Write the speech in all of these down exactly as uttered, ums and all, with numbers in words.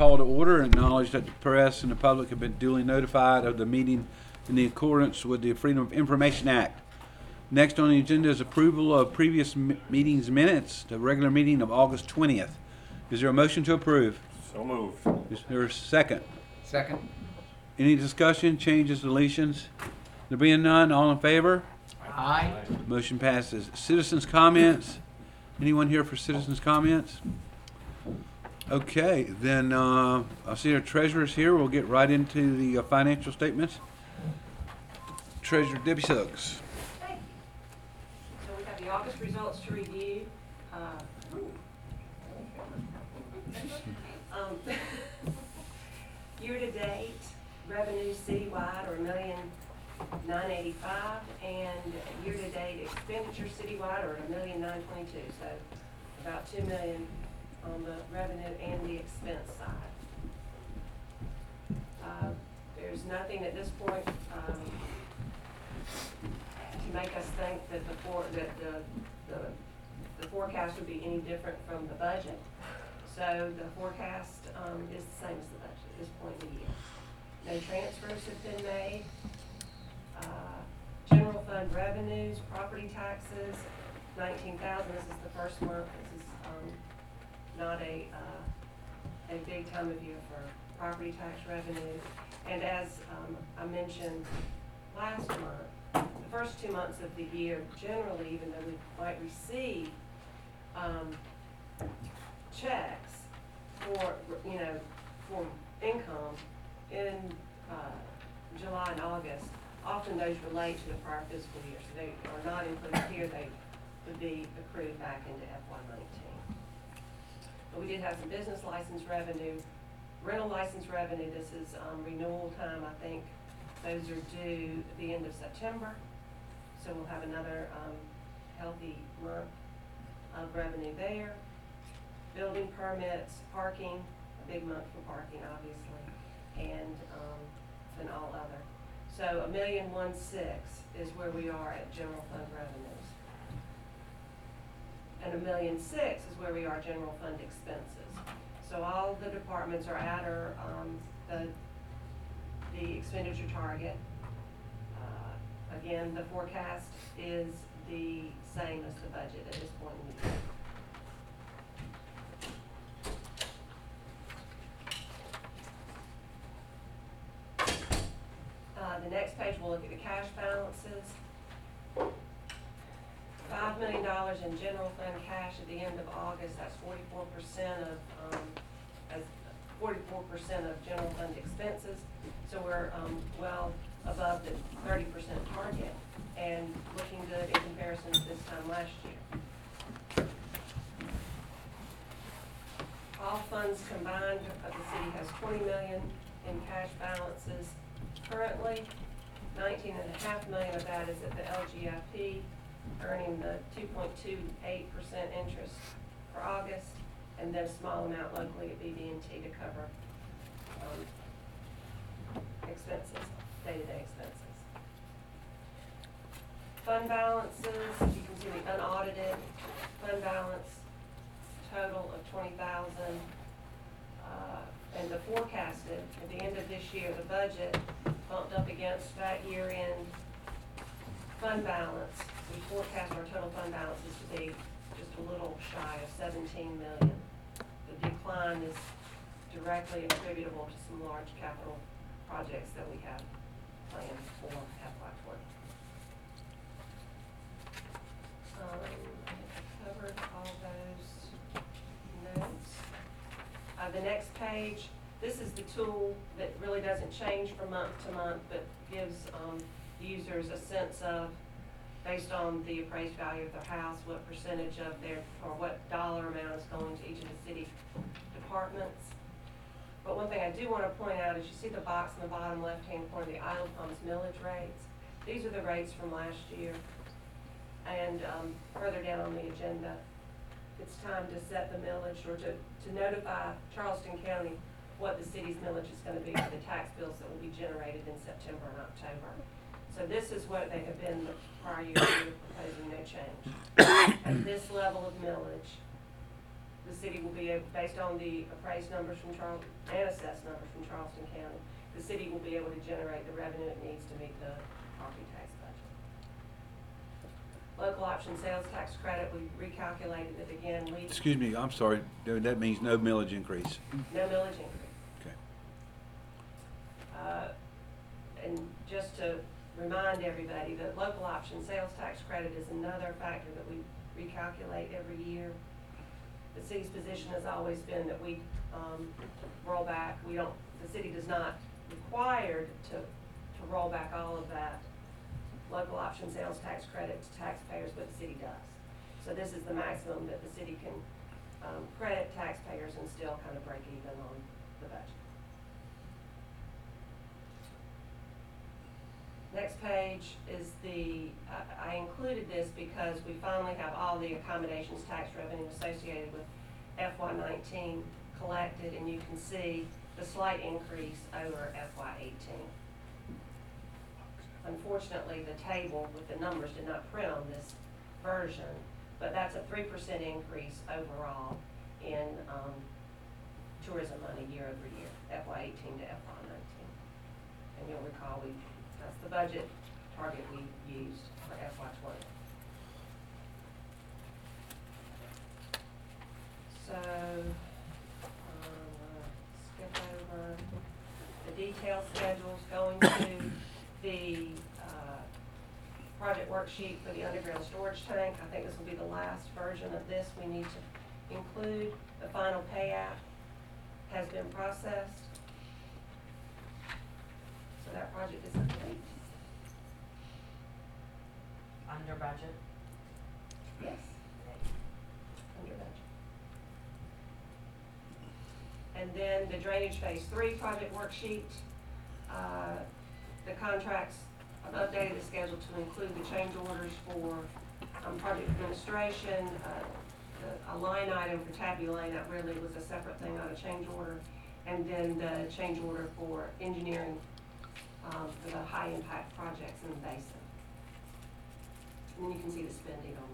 call to order and acknowledge that the press and the public have been duly notified of the meeting in the accordance with the Freedom of Information Act. Next on the agenda is approval of previous m- meetings minutes, the regular meeting of August twentieth. Is there a motion to approve? So moved. Is there a second? Second. Any discussion, changes, deletions? There being none, all in favor? Aye. Motion passes. Citizens' comments? Anyone here for citizens' comments? Okay, then uh, I see our treasurer's here. We'll get right into the uh, financial statements. Treasurer Debbie Suggs. Thank you. So we have the August results to review. Uh, um, Year-to-date, revenues citywide are a million nine eighty-five, and year-to-date expenditures citywide are a million nine twenty-two. So about two million on the revenue and the expense side. Uh, There's nothing at this point um, to make us think that the for, that the, the, the forecast would be any different from the budget. So the forecast um, is the same as the budget at this point in the year. No transfers have been made. Uh, General fund revenues, property taxes, nineteen thousand. This is the first month. This is um, not a, uh, a big time of year for property tax revenue. And as um, I mentioned last month, the first two months of the year, generally, even though we might receive um, checks for, you know, for income in uh, July and August, often those relate to the prior fiscal year. So they are not included here. They would be accrued back into F Y nineteen. But we did have some business license revenue, rental license revenue. This is um, renewal time. I think those are due at the end of September. So we'll have another um, healthy month of revenue there. Building permits, parking, a big month for parking, obviously, and um, and all other. So a million one six is where we are at general fund revenues. And a million six is where we are general fund expenses. So all the departments are at or um, the, the expenditure target. Uh, again, the forecast is the same as the budget at this point in the year. Uh, the next page, we'll look at the cash balances. Five million dollars in general fund cash at the end of August. That's forty-four percent of, um, as forty-four percent of general fund expenses. So we're um, well above the thirty percent target and looking good in comparison to this time last year. All funds combined, uh, the city has twenty million dollars in cash balances. Currently, nineteen and a half million of that is at the L G I P, earning the two point two eight percent interest for August, and then a small amount locally at B B and T to cover um, expenses, day-to-day expenses. Fund balances, you can see the unaudited fund balance total of twenty thousand. Uh, and the forecasted, at the end of this year, the budget bumped up against that year-end fund balance. We forecast our total fund balances to be just a little shy of seventeen million. The decline is directly attributable to some large capital projects that we have planned for F Y twenty. Um, I covered all those notes. Uh, the next page, this is the tool that really doesn't change from month to month, but gives um, users a sense of, based on the appraised value of their house, what percentage of their, or what dollar amount is going to each of the city departments. But one thing I do want to point out is you see the box in the bottom left-hand corner, the idle pumps millage rates. These are the rates from last year. And um, further down on the agenda, it's time to set the millage or to, to notify Charleston County what the city's millage is going to be for the tax bills that will be generated in September and October. So this is what they have been the prior year, we were proposing no change. At this level of millage, the the city will be, able- based on the appraised numbers from Charleston, and assessed numbers from Charleston County, the city will be able to generate the revenue it needs to meet the property tax budget. Local option sales tax credit, we recalculated it again, we, Excuse me, I'm sorry, that means no millage increase. no millage increase. Okay. Uh, And just to remind everybody, the local option sales tax credit is another factor that we recalculate every year. The city's position has always been that we um, roll back, we don't, the city does not required to, to roll back all of that local option sales tax credit to taxpayers, but the city does. So this is the maximum that the city can um, credit taxpayers and still kind of break even on the budget. Next page is the, I I included this because we finally have all the accommodations tax revenue associated with F Y nineteen collected, and you can see the slight increase over F Y eighteen. Unfortunately, the table with the numbers did not print on this version, but that's a three percent increase overall in um, tourism money year over year, F Y eighteen to F Y nineteen. And you'll recall we that's the budget target we used for F Y twenty. So, um, skip over the detailed schedules, going to the uh, project worksheet for the underground storage tank. I think this will be the last version of this we need to include. The final pay app has been processed. So that project is complete. Under budget? Yes. Under budget. And then the drainage phase three project worksheet, uh, the contracts, I've updated the schedule to include the change orders for, um, project administration, uh, the- a line item for Tabby Lane, that really was a separate thing, not a change order. And then the change order for engineering, um, for the high impact projects in the basin. And then you can see the spending on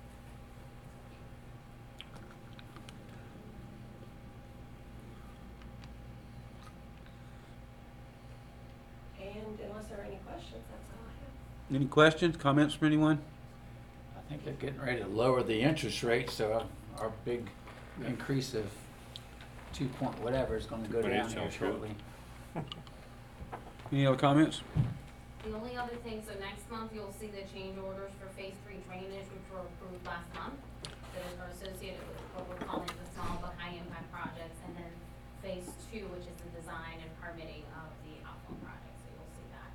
that. And unless there are any questions, that's all I have. Any questions, comments from anyone? I think they're getting ready to lower the interest rate, so our, our big increase of two point whatever is gonna go But down it's here all shortly. Any other comments? The only other thing, so next month you'll see the change orders for phase three drainage, which were approved last month, that are associated with what we're calling the small but high impact projects, and then phase two, which is the design and permitting of the outflow project, so you'll see that.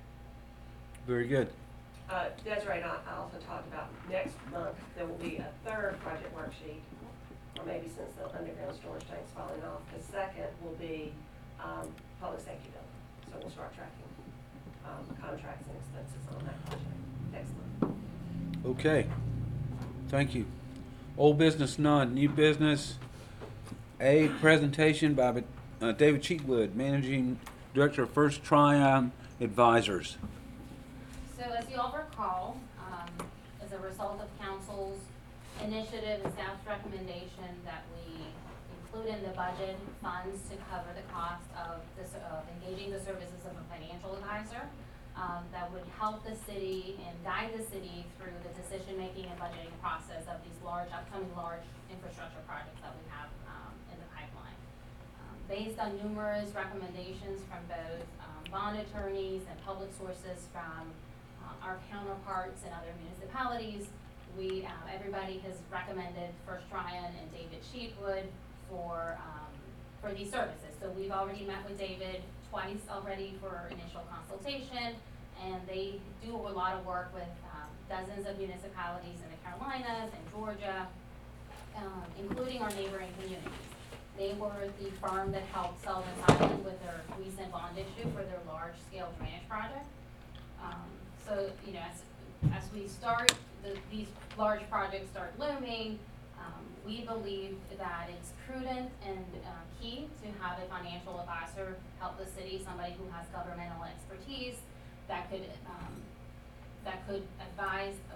Very good. Uh, Desiree and I I also talked about next month, there will be a third project worksheet, or maybe since the underground storage tank's falling off, the second will be, um, public safety building. So we'll start tracking, um, contracts and expenses on that project next month. Okay, thank you. Old business none, new business. A presentation by uh, David Cheatwood, Managing Director of First Tryon Advisors. So as you all recall, um, as a result of council's initiative and staff's recommendation that we include in the budget funds to cover the cost of this, of engaging the services of a financial advisor, um, that would help the city and guide the city through the decision-making and budgeting process of these large, upcoming large infrastructure projects that we have, um, in the pipeline. Um, Based on numerous recommendations from both, um, bond attorneys and public sources from, uh, our counterparts in other municipalities, we, um, everybody has recommended First Tryon and David Cheatwood for, um, for these services. So we've already met with David twice already for initial consultation, and they do a lot of work with, um, dozens of municipalities in the Carolinas and Georgia, um, including our neighboring communities. They were the firm that helped Sullivan Island with their recent bond issue for their large-scale drainage project. Um, so, you know, as, as we start, the, these large projects start looming, um, we believe that it's prudent and uh, key to have a financial advisor help the city, somebody who has governmental expertise that could, um, that could advise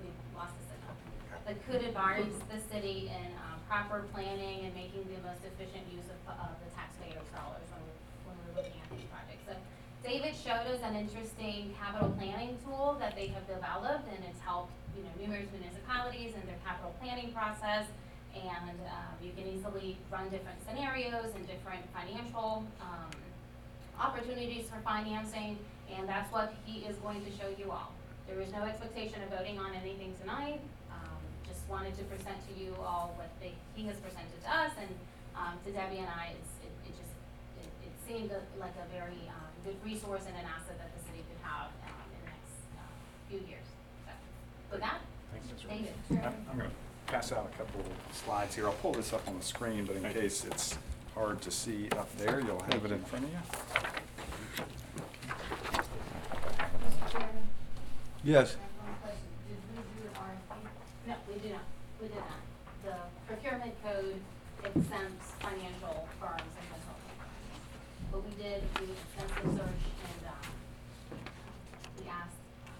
we lost the signal. That could advise the city in um, proper planning and making the most efficient use of, of the taxpayers' dollars when we, when we're looking at these projects. So David showed us an interesting capital planning tool that they have developed, and it's helped, you know, numerous municipalities in their capital planning process. And um, you can easily run different scenarios and different financial um, opportunities for financing, and that's what he is going to show you all. There is no expectation of voting on anything tonight. Um, just wanted to present to you all what they, he has presented to us, and um, to Debbie and I, it's, it, it just it, it seemed a, like a very um, good resource and an asset that the city could have um, in the next uh, few years. So, with that, Thanks, Mister David. I'm, I'm going to pass out a couple slides here. I'll pull this up on the screen, but in case it's hard to see up there, you'll have it in front of you. Mister Chairman. Yes. I have one question. Did we do an R F P? No, we did not. We did not. The procurement code exempts financial firms and consulting firms. But we did do extensive search and, um, we asked,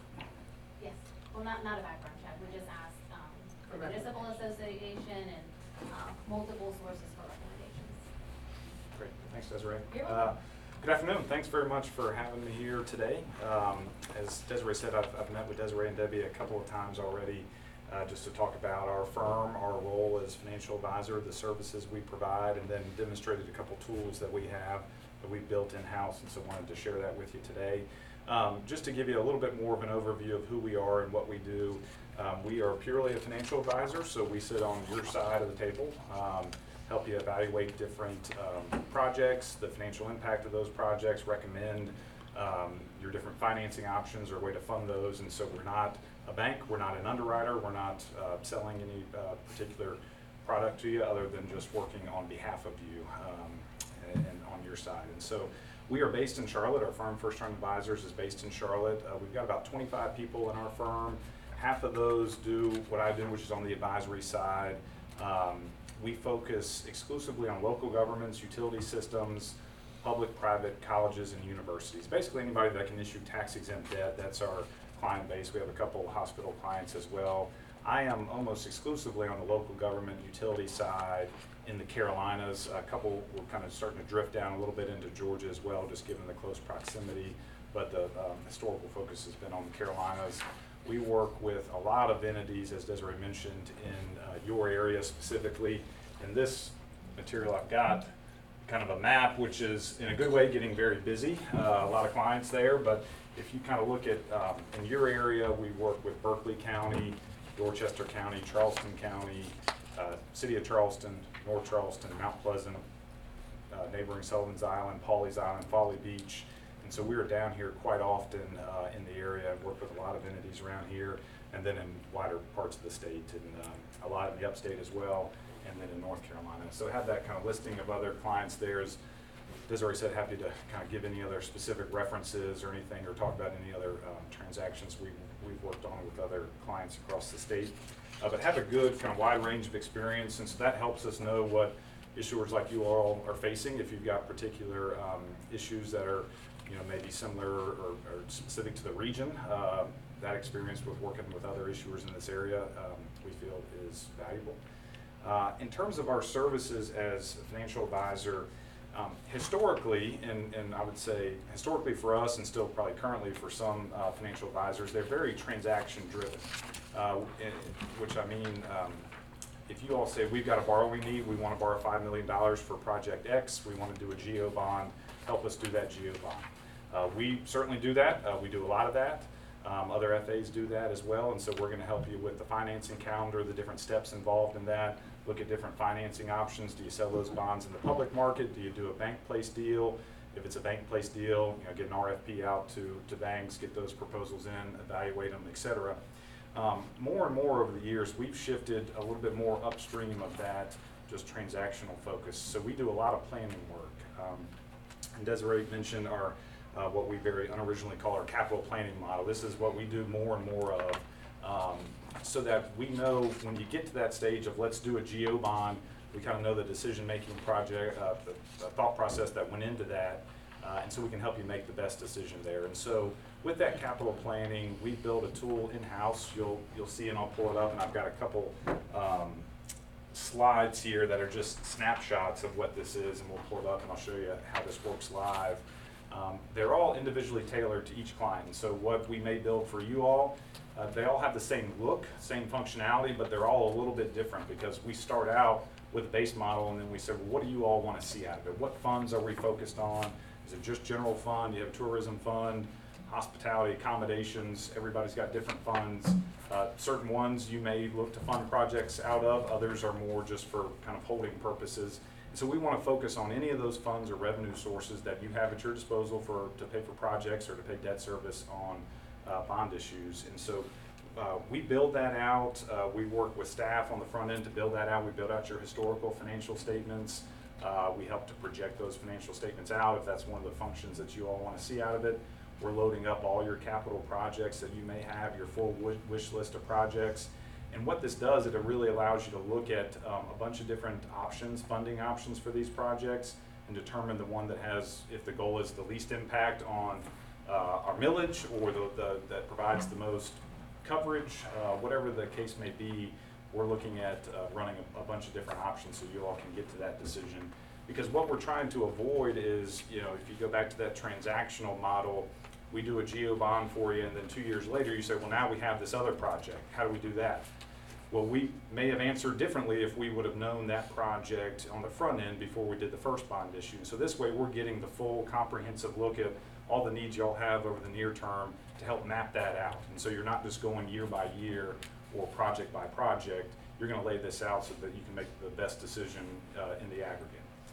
yes, well, not, not a background check. We just asked, um, the For municipal association and, uh, multiple sources for recommendations. Great, thanks, Desiree. You're Uh, welcome. Good afternoon. Thanks very much for having me here today. Um, as Desiree said, I've, I've met with Desiree and Debbie a couple of times already, uh, just to talk about our firm, our role as financial advisor, the services we provide, and then demonstrated a couple tools that we have that we built in-house, and so wanted to share that with you today. Um, just to give you a little bit more of an overview of who we are and what we do, um, we are purely a financial advisor, so we sit on your side of the table. Um, help you evaluate different um, projects, the financial impact of those projects, recommend um, your different financing options or way to fund those. And so we're not a bank, we're not an underwriter, we're not uh, selling any uh, particular product to you other than just working on behalf of you um, and, and on your side. And so we are based in Charlotte. Our firm, First Term Advisors, is based in Charlotte. Uh, we've got about twenty-five people in our firm. Half of those do what I do, which is on the advisory side. Um, We focus exclusively on local governments, utility systems, public, private, colleges, and universities. Basically anybody that can issue tax-exempt debt, that's our client base. We have a couple hospital clients as well. I am almost exclusively on the local government utility side in the Carolinas. A couple, we're kind of starting to drift down a little bit into Georgia as well, just given the close proximity, but the um, historical focus has been on the Carolinas. We work with a lot of entities, as Desiree mentioned, in uh, your area specifically. In this material I've got kind of a map, which is in a good way getting very busy. Uh, a lot of clients there, but if you kind of look at, um, in your area, we work with Berkeley County, Dorchester County, Charleston County, uh, City of Charleston, North Charleston, Mount Pleasant, uh, neighboring Sullivan's Island, Pawleys Island, Folly Beach. And so we're down here quite often uh, in the area, work with a lot of entities around here, and then in wider parts of the state, and um, a lot in the upstate as well, and then in North Carolina. So I have that kind of listing of other clients there. As Desiree said, happy to kind of give any other specific references or anything, or talk about any other um, transactions we, we've worked on with other clients across the state. Uh, but have a good kind of wide range of experience, and so that helps us know what issuers like you all are facing. If you've got particular um, issues that are, you know, maybe similar or, or specific to the region, uh, that experience with working with other issuers in this area, um, we feel is valuable. Uh, in terms of our services as a financial advisor, um, historically, and, and I would say historically for us, and still probably currently for some uh, financial advisors, they're very transaction driven, uh, which I mean, um, if you all say we've got a borrowing need, we want to borrow five million dollars for project X, we want to do a GEO bond, help us do that GEO bond. Uh, we certainly do that. Uh, we do a lot of that. Um, other F As do that as well, and so we're going to help you with the financing calendar, the different steps involved in that, look at different financing options. Do you sell those bonds in the public market? Do you do a bank placed deal? If it's a bank placed deal, you know, get an R F P out to, to banks, get those proposals in, evaluate them, et cetera. Um, more and more over the years, we've shifted a little bit more upstream of that, just transactional focus. So we do a lot of planning work. Um, and Desiree mentioned our Uh, what we very unoriginally call our capital planning model. This is what we do more and more of, um, so that we know when you get to that stage of let's do a GEO bond, we kind of know the decision-making project, uh, the, the thought process that went into that. Uh, and so we can help you make the best decision there. And so with that capital planning, we build a tool in-house. You'll, you'll see, and I'll pull it up, and I've got a couple um, slides here that are just snapshots of what this is, and we'll pull it up and I'll show you how this works live. Um, they're all individually tailored to each client. And so what we may build for you all, uh, they all have the same look, same functionality, but they're all a little bit different because we start out with a base model and then we say, well, what do you all want to see out of it? What funds are we focused on? Is it just general fund? Do you have a tourism fund? Hospitality, accommodations, everybody's got different funds. Uh, certain ones you may look to fund projects out of, others are more just for kind of holding purposes. And so we want to focus on any of those funds or revenue sources that you have at your disposal for to pay for projects or to pay debt service on uh, bond issues. And so uh, we build that out. Uh, we work with staff on the front end to build that out. We build out your historical financial statements. Uh, we help to project those financial statements out if that's one of the functions that you all want to see out of it. We're loading up all your capital projects that you may have, your full wish list of projects. And what this does, it really allows you to look at um, a bunch of different options, funding options for these projects, and determine the one that has, if the goal is the least impact on uh, our millage or the, the, that provides the most coverage, uh, whatever the case may be, we're looking at uh, running a, a bunch of different options so you all can get to that decision. Because what we're trying to avoid is, you know, if you go back to that transactional model, we do a geo bond for you, and then two years later you say, well, now we have this other project. How do we do that? Well, we may have answered differently if we would have known that project on the front end before we did the first bond issue. So this way we're getting the full comprehensive look at all the needs y'all have over the near term to help map that out. And so you're not just going year by year or project by project. You're going to lay this out so that you can make the best decision uh, in the aggregate.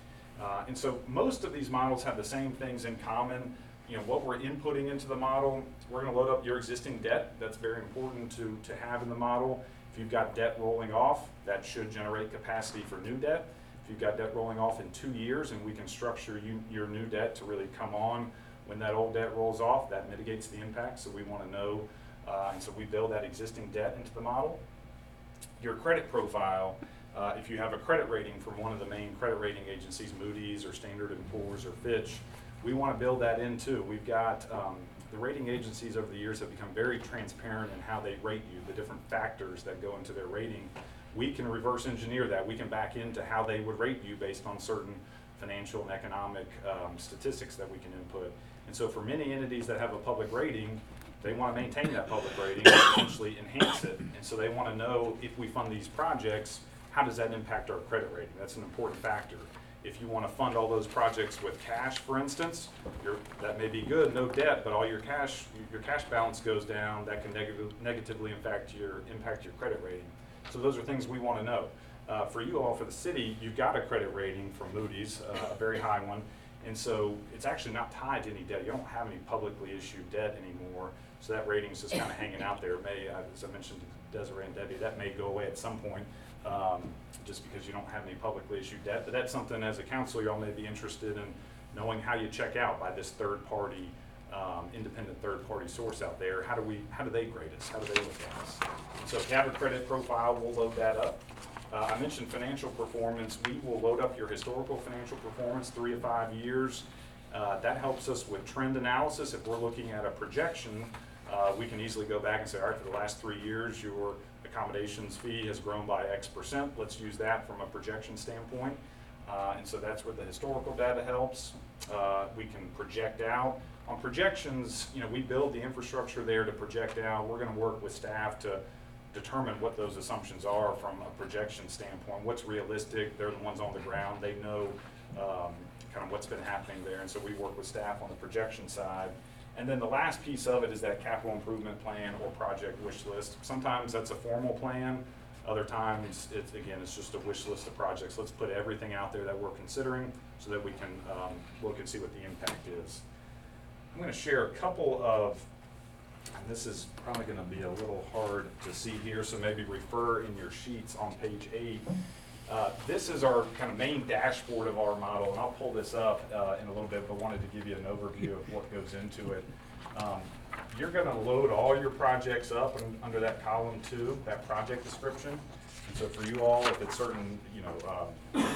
Uh, and so most of these models have the same things in common. You know, what we're inputting into the model, we're going to load up your existing debt. That's very important to, to have in the model. If you've got debt rolling off, that should generate capacity for new debt. If you've got debt rolling off in two years and we can structure you, your new debt to really come on when that old debt rolls off, that mitigates the impact. So we want to know, uh, and so we build that existing debt into the model. Your credit profile, uh, if you have a credit rating from one of the main credit rating agencies, Moody's or Standard and Poor's or Fitch, we want to build that in too. We've got um, the rating agencies over the years have become very transparent in how they rate you, the different factors that go into their rating. We can reverse engineer that. We can back into how they would rate you based on certain financial and economic um, statistics that we can input. And so for many entities that have a public rating, they want to maintain that public rating and potentially enhance it. And so they want to know if we fund these projects, how does that impact our credit rating? That's an important factor. If you want to fund all those projects with cash, for instance, you're, that may be good, no debt, but all your cash, your cash balance goes down. That can neg negatively impact your impact your credit rating. So those are things we want to know. Uh, for you all, for the city, you've got a credit rating from Moody's, uh, a very high one, and so it's actually not tied to any debt. You don't have any publicly issued debt anymore, so that rating is just kind of hanging out there. It may, uh, as I mentioned to Desiree and Debbie, that may go away at some point. Um, just because you don't have any publicly issued debt. But that's something as a council y'all may be interested in knowing how you check out by this third party, um, independent third party source out there. How do we, how do they grade us? How do they look at us? So if you have a credit profile, we'll load that up. Uh, I mentioned financial performance. We will load up your historical financial performance, three to five years. Uh, that helps us with trend analysis. If we're looking at a projection, uh, we can easily go back and say, all right, for the last three years, your accommodations fee has grown by X percent. Let's use that from a projection standpoint. Uh, and so that's where the historical data helps. Uh, we can project out. On projections, you know, we build the infrastructure there to project out. We're going to work with staff to determine what those assumptions are from a projection standpoint. What's realistic? They're the ones on the ground. They know um, kind of what's been happening there. And so we work with staff on the projection side. And then the last piece of it is that capital improvement plan or project wish list. Sometimes that's a formal plan. Other times, it's, again, it's just a wish list of projects. Let's put everything out there that we're considering so that we can um, look and see what the impact is. I'm going to share a couple of, and this is probably going to be a little hard to see here, so maybe refer in your sheets on page eight. Uh, this is our kind of main dashboard of our model, and I'll pull this up uh, in a little bit, but wanted to give you an overview of what goes into it. Um, you're going to load all your projects up and under that column two, that project description. And so for you all, if it's certain, you know, um,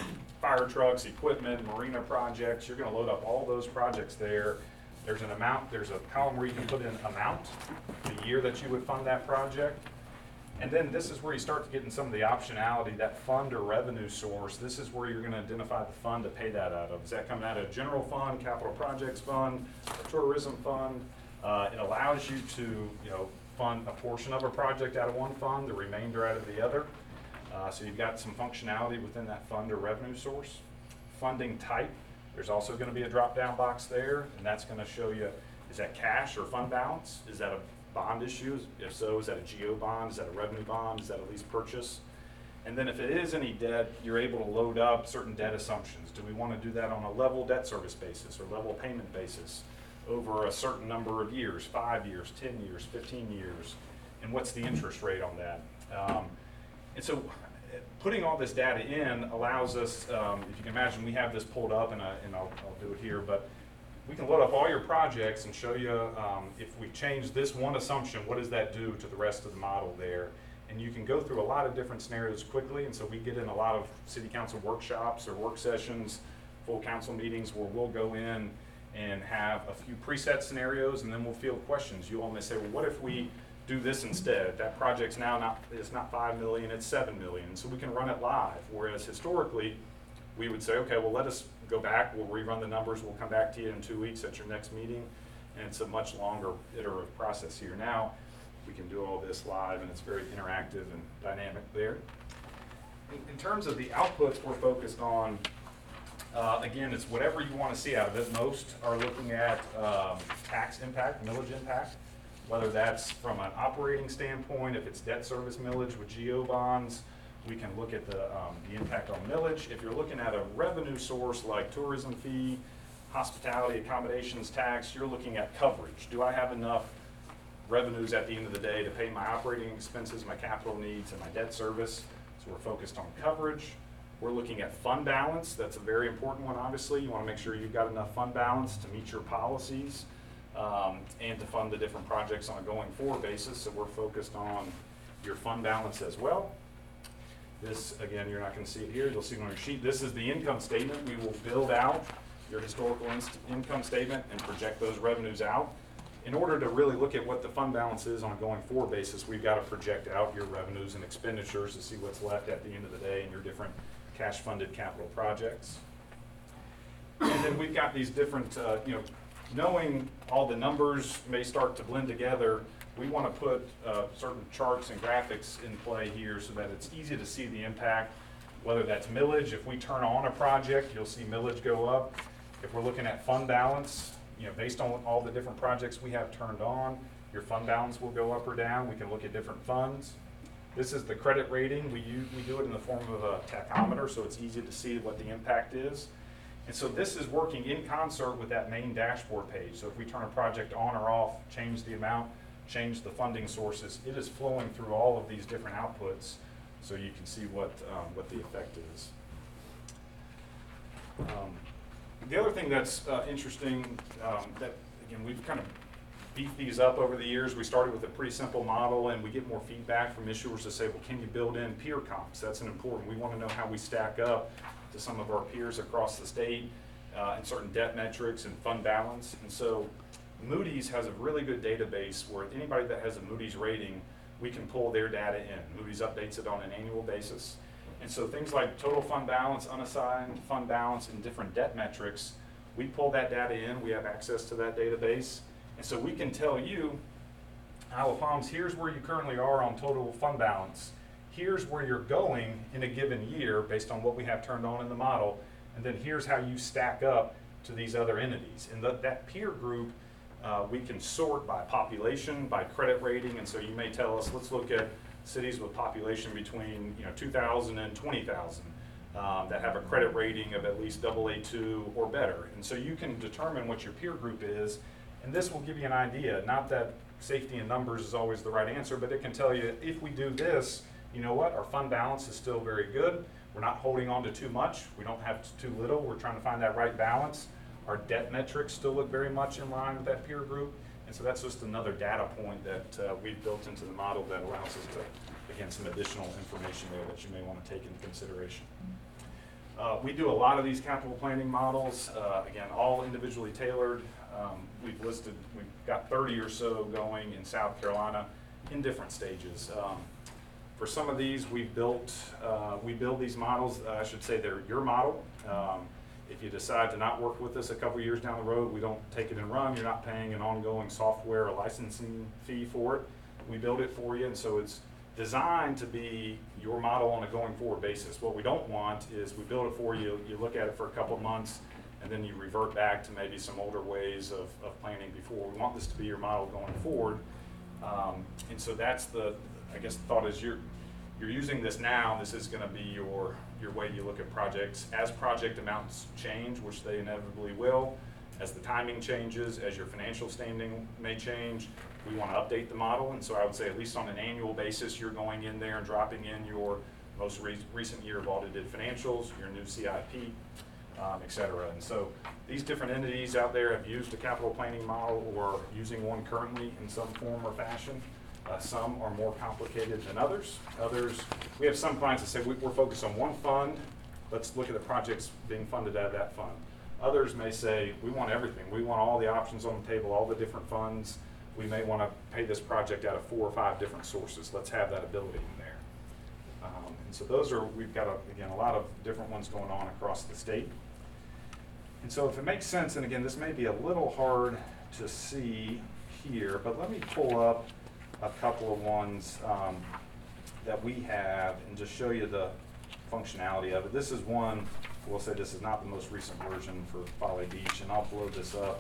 fire trucks, equipment, marina projects. You're gonna load up all those projects there. There's an amount, there's a column where you can put in amount, the year that you would fund that project. And then this is where you start to get in some of the optionality, that fund or revenue source. This is where you're gonna identify the fund to pay that out of. Is that coming out of general fund, capital projects fund, or tourism fund? Uh, it allows you to, you know, fund a portion of a project out of one fund, the remainder out of the other. Uh, so you've got some functionality within that fund or revenue source. Funding type, there's also gonna be a drop-down box there, and that's gonna show you, is that cash or fund balance? Is that a bond issue? If so, is that a G O bond? Is that a revenue bond? Is that a lease purchase? And then if it is any debt, you're able to load up certain debt assumptions. Do we wanna do that on a level debt service basis or level payment basis over a certain number of years, five years, ten years, fifteen years? And what's the interest rate on that? Um, and so putting all this data in allows us, um, if you can imagine, we have this pulled up, and, I, and I'll, I'll do it here, but we can load up all your projects and show you um, if we change this one assumption, what does that do to the rest of the model there? And you can go through a lot of different scenarios quickly, and so we get in a lot of city council workshops or work sessions, full council meetings, where we'll go in and have a few preset scenarios, and then we'll field questions. You all may say, well, what if we do this instead? That project's now not, it's not five million, it's seven million, so we can run it live. Whereas historically, we would say, okay, well, let us go back, we'll rerun the numbers, we'll come back to you in two weeks at your next meeting, and it's a much longer iterative process here. Now, we can do all this live, and it's very interactive and dynamic there. In, in terms of the outputs we're focused on, uh, again, it's whatever you want to see out of it. Most are looking at um, tax impact, millage impact, whether that's from an operating standpoint, if it's debt service millage with G O bonds. We can look at the, um, the impact on millage. If you're looking at a revenue source like tourism fee, hospitality, accommodations tax, you're looking at coverage. Do I have enough revenues at the end of the day to pay my operating expenses, my capital needs, and my debt service? So we're focused on coverage. We're looking at fund balance. That's a very important one, obviously. You want to make sure you've got enough fund balance to meet your policies um, and to fund the different projects on a going forward basis. So we're focused on your fund balance as well. This, again, you're not going to see it here. You'll see it on your sheet. This is the income statement. We will build out your historical income statement and project those revenues out. In order to really look at what the fund balance is on a going forward basis, we've got to project out your revenues and expenditures to see what's left at the end of the day in your different cash funded capital projects. And then we've got these different, uh, you know, knowing all the numbers may start to blend together, we want to put uh, certain charts and graphics in play here so that it's easy to see the impact, whether that's millage. If we turn on a project, you'll see millage go up. If we're looking at fund balance, you know, based on all the different projects we have turned on, your fund balance will go up or down. We can look at different funds. This is the credit rating. We, use, we do it in the form of a tachometer, so it's easy to see what the impact is. And so this is working in concert with that main dashboard page. So if we turn a project on or off, change the amount, change the funding sources, it is flowing through all of these different outputs so you can see what, um, what the effect is. Um, the other thing that's uh, interesting, um, that again, we've kind of beefed these up over the years. We started with a pretty simple model, and we get more feedback from issuers to say, well, can you build in peer comps? That's an important. We want to know how we stack up to some of our peers across the state uh, in certain debt metrics and fund balance. And so Moody's has a really good database where anybody that has a Moody's rating, we can pull their data in. Moody's updates it on an annual basis. And so things like total fund balance, unassigned fund balance, and different debt metrics, we pull that data in. We have access to that database. And so we can tell you, Isle of Palms, here's where you currently are on total fund balance. Here's where you're going in a given year based on what we have turned on in the model. And then here's how you stack up to these other entities. And the, that peer group, uh, we can sort by population, by credit rating. And so you may tell us, let's look at cities with population between you know two thousand and twenty thousand um, that have a credit rating of at least double A two or better. And so you can determine what your peer group is. And this will give you an idea. Not that safety in numbers is always the right answer, but it can tell you if we do this, you know what, our fund balance is still very good. We're not holding on to too much. We don't have too little. We're trying to find that right balance. Our debt metrics still look very much in line with that peer group. And so that's just another data point that uh, we've built into the model that allows us to, again, some additional information there that you may want to take into consideration. Uh, we do a lot of these capital planning models, uh, again, all individually tailored. Um, we've listed, we've got thirty or so going in South Carolina in different stages. Um, for some of these, we've built, uh, we build these models, uh, I should say they're your model. Um, if you decide to not work with us a couple years down the road, we don't take it and run. You're not paying an ongoing software or licensing fee for it. We build it for you, and so it's designed to be your model on a going forward basis. What we don't want is we build it for you, you look at it for a couple of months, and then you revert back to maybe some older ways of, of planning before. We want this to be your model going forward. Um, and so that's the, I guess the thought is you're, you're using this now, this is gonna be your, your way you look at projects. As project amounts change, which they inevitably will, as the timing changes, as your financial standing may change, we want to update the model. And so I would say at least on an annual basis, you're going in there and dropping in your most re recent year of audited financials, your new C I P, um, et cetera. And so these different entities out there have used a capital planning model or using one currently in some form or fashion. Uh, some are more complicated than others. Others, we have some clients that say we, we're focused on one fund. Let's look at the projects being funded out of that fund. Others may say, we want everything. We want all the options on the table, all the different funds. We may want to pay this project out of four or five different sources. Let's have that ability in there. Um, and so those are, we've got, a, again, a lot of different ones going on across the state. And so if it makes sense, and again, this may be a little hard to see here, but let me pull up a couple of ones um, that we have and just show you the functionality of it. This is one, we'll say this is not the most recent version for Folly Beach, and I'll blow this up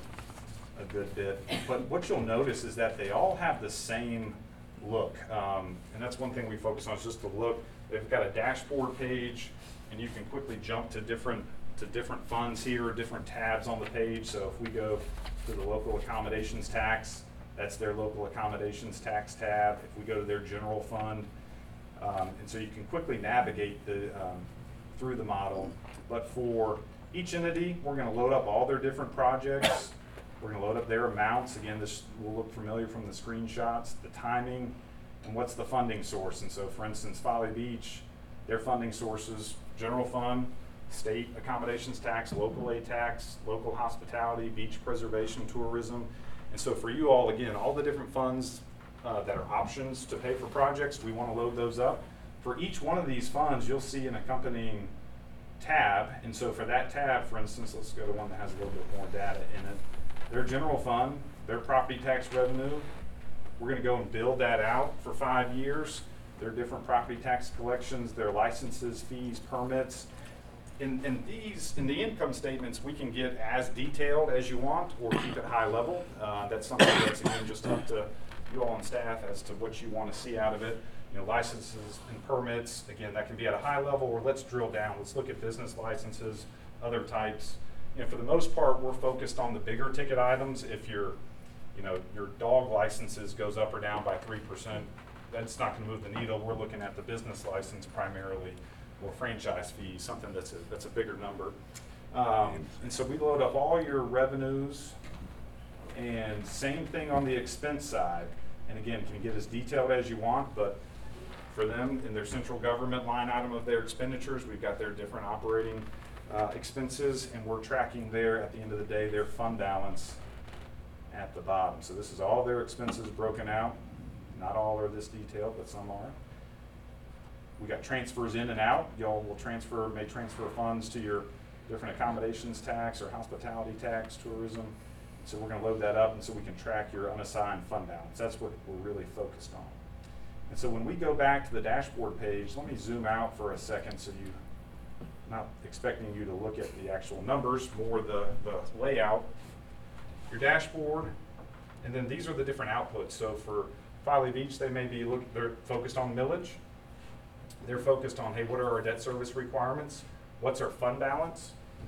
a good bit. But what you'll notice is that they all have the same look. Um, and that's one thing we focus on is just the look. They've got a dashboard page, and you can quickly jump to different to different funds here, different tabs on the page. So if we go to the local accommodations tax, that's their local accommodations tax tab. If we go to their general fund, um, and so you can quickly navigate the um, through the model. But for each entity, we're going to load up all their different projects. We're going to load up their amounts. Again, this will look familiar from the screenshots, the timing, and what's the funding source. And so, for instance, Folly Beach, their funding sources, general fund, state accommodations tax, local aid tax, local hospitality, beach preservation, tourism. And so for you all, again, all the different funds uh, that are options to pay for projects, we want to load those up. For each one of these funds, you'll see an accompanying tab. And so for that tab, for instance, let's go to one that has a little bit more data in it. Their general fund, their property tax revenue, we're going to go and build that out for five years. Their different property tax collections, their licenses, fees, permits. In, in these, in the income statements, we can get as detailed as you want or keep it high level. Uh, that's something that's, again, just up to you all on staff as to what you want to see out of it. You know, licenses and permits, again, that can be at a high level, or let's drill down. Let's look at business licenses, other types. You know, for the most part, we're focused on the bigger ticket items. If your, you know, your dog licenses goes up or down by three percent, that's not going to move the needle. We're looking at the business license primarily, or franchise fees, something that's a, that's a bigger number. Um, and so we load up all your revenues, and same thing on the expense side. And again, you can get as detailed as you want, but for them, in their central government line item of their expenditures, we've got their different operating uh, expenses, and we're tracking there, at the end of the day, their fund balance at the bottom. So this is all their expenses broken out. Not all are this detailed, but some are. We got transfers in and out. Y'all will transfer, may transfer funds to your different accommodations tax or hospitality tax, tourism. So we're going to load that up, and so we can track your unassigned fund balance. That's what we're really focused on. And so when we go back to the dashboard page, let me zoom out for a second so you, not expecting you to look at the actual numbers, more the, the layout. Your dashboard, and then these are the different outputs. So for Folly Beach, they may be look, they're focused on millage. They're focused on, hey, what are our debt service requirements? What's our fund balance?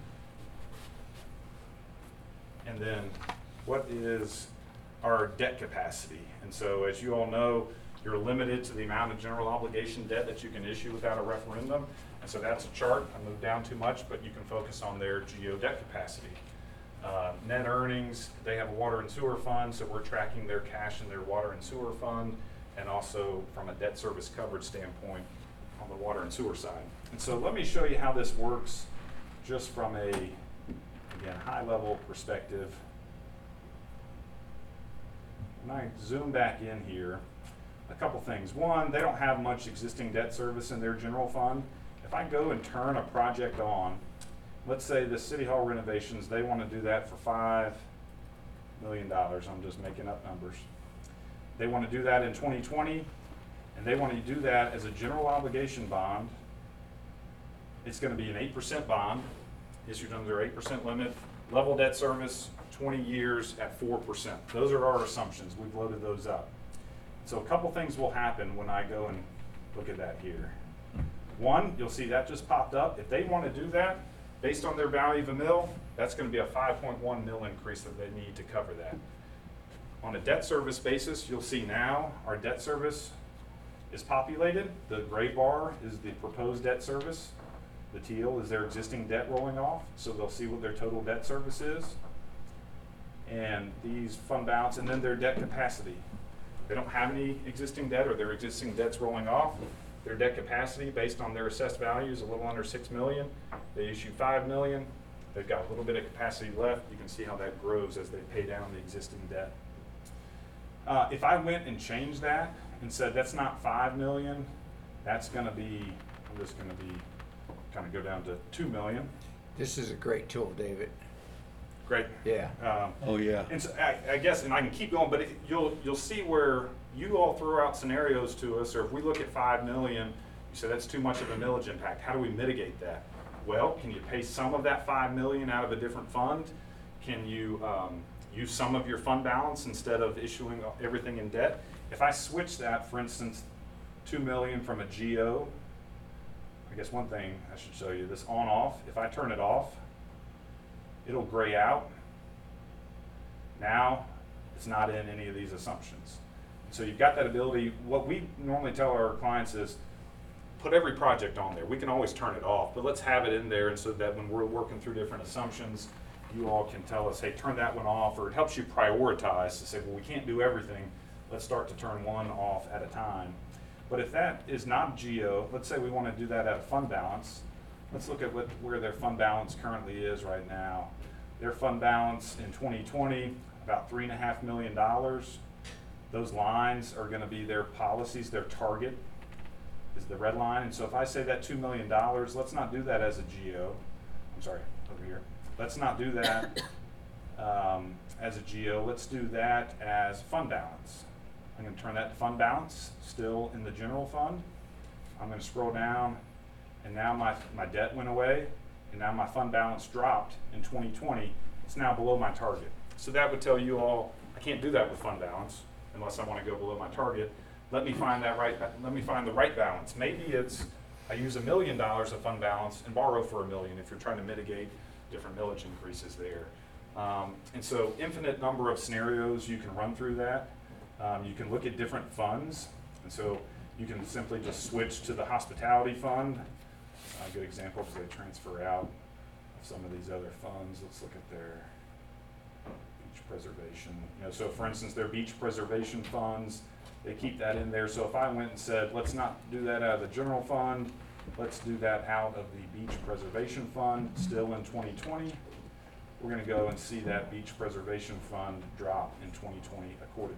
And then what is our debt capacity? And so as you all know, you're limited to the amount of general obligation debt that you can issue without a referendum. And so that's a chart. I moved down too much, but you can focus on their geo debt capacity. Uh, net earnings, they have a water and sewer fund, so we're tracking their cash in their water and sewer fund, and also from a debt service coverage standpoint on the water and sewer side. And so let me show you how this works just from a, again, high-level perspective, when I zoom back in here, a couple things. One, they don't have much existing debt service in their general fund. If I go and turn a project on, let's say the City Hall renovations, they want to do that for five million dollars. I'm just making up numbers. They want to do that in twenty twenty, and they want to do that as a general obligation bond. It's going to be an eight percent bond, issued under their eight percent limit, level debt service, twenty years at four percent. Those are our assumptions. We've loaded those up. So a couple things will happen when I go and look at that here. One, you'll see that just popped up. If they want to do that, based on their value of a mill, that's going to be a five point one mil increase that they need to cover that. On a debt service basis, you'll see now our debt service is populated. The gray bar is the proposed debt service. The teal is their existing debt rolling off, so they'll see what their total debt service is. And these fund balance, and then their debt capacity. They don't have any existing debt, or their existing debt's rolling off. Their debt capacity, based on their assessed value, is a little under six million. They issue five million. They've got a little bit of capacity left. You can see how that grows as they pay down the existing debt. Uh, if I went and changed that and said that's not five million, that's going to be, I'm just going to be kind of go down to two million. This is a great tool, David. Great. Yeah. Um, Oh, yeah. And so I, I guess, and I can keep going, but if, you'll you'll see where you all throw out scenarios to us, or if we look at five million, you say that's too much of a millage impact. How do we mitigate that? Well, can you pay some of that five million out of a different fund? Can you um, use some of your fund balance instead of issuing everything in debt? If I switch that, for instance, two million from a G O, I guess one thing I should show you, this on off, if I turn it off, it'll gray out. Now, it's not in any of these assumptions. So you've got that ability. What we normally tell our clients is, put every project on there. We can always turn it off, but let's have it in there, and so that when we're working through different assumptions, you all can tell us, hey, turn that one off, or it helps you prioritize to say, well, we can't do everything. Let's start to turn one off at a time. But if that is not G O, let's say we want to do that at a fund balance. Let's look at what, where their fund balance currently is right now. Their fund balance in twenty twenty, about three and a half million dollars. Those lines are going to be their policies, their target is the red line. And so if I say that two million dollars, let's not do that as a G O. I'm sorry, over here. Let's not do that um, as a G O. Let's do that as fund balance. I'm going to turn that to fund balance, still in the general fund. I'm going to scroll down, and now my, my debt went away, and now my fund balance dropped in twenty twenty. It's now below my target. So that would tell you all, I can't do that with fund balance unless I want to go below my target. Let me find that right, let me find the right balance. Maybe it's, I use a million dollars of fund balance and borrow for a million if you're trying to mitigate different millage increases there. Um, and so infinite number of scenarios you can run through that. Um, you can look at different funds, and so you can simply just switch to the hospitality fund. A good example is they transfer out of some of these other funds. Let's look at their beach preservation. You know, so for instance, their beach preservation funds, they keep that in there. So if I went and said, let's not do that out of the general fund, let's do that out of the beach preservation fund, still in twenty twenty, we're going to go and see that beach preservation fund drop in twenty twenty accordingly.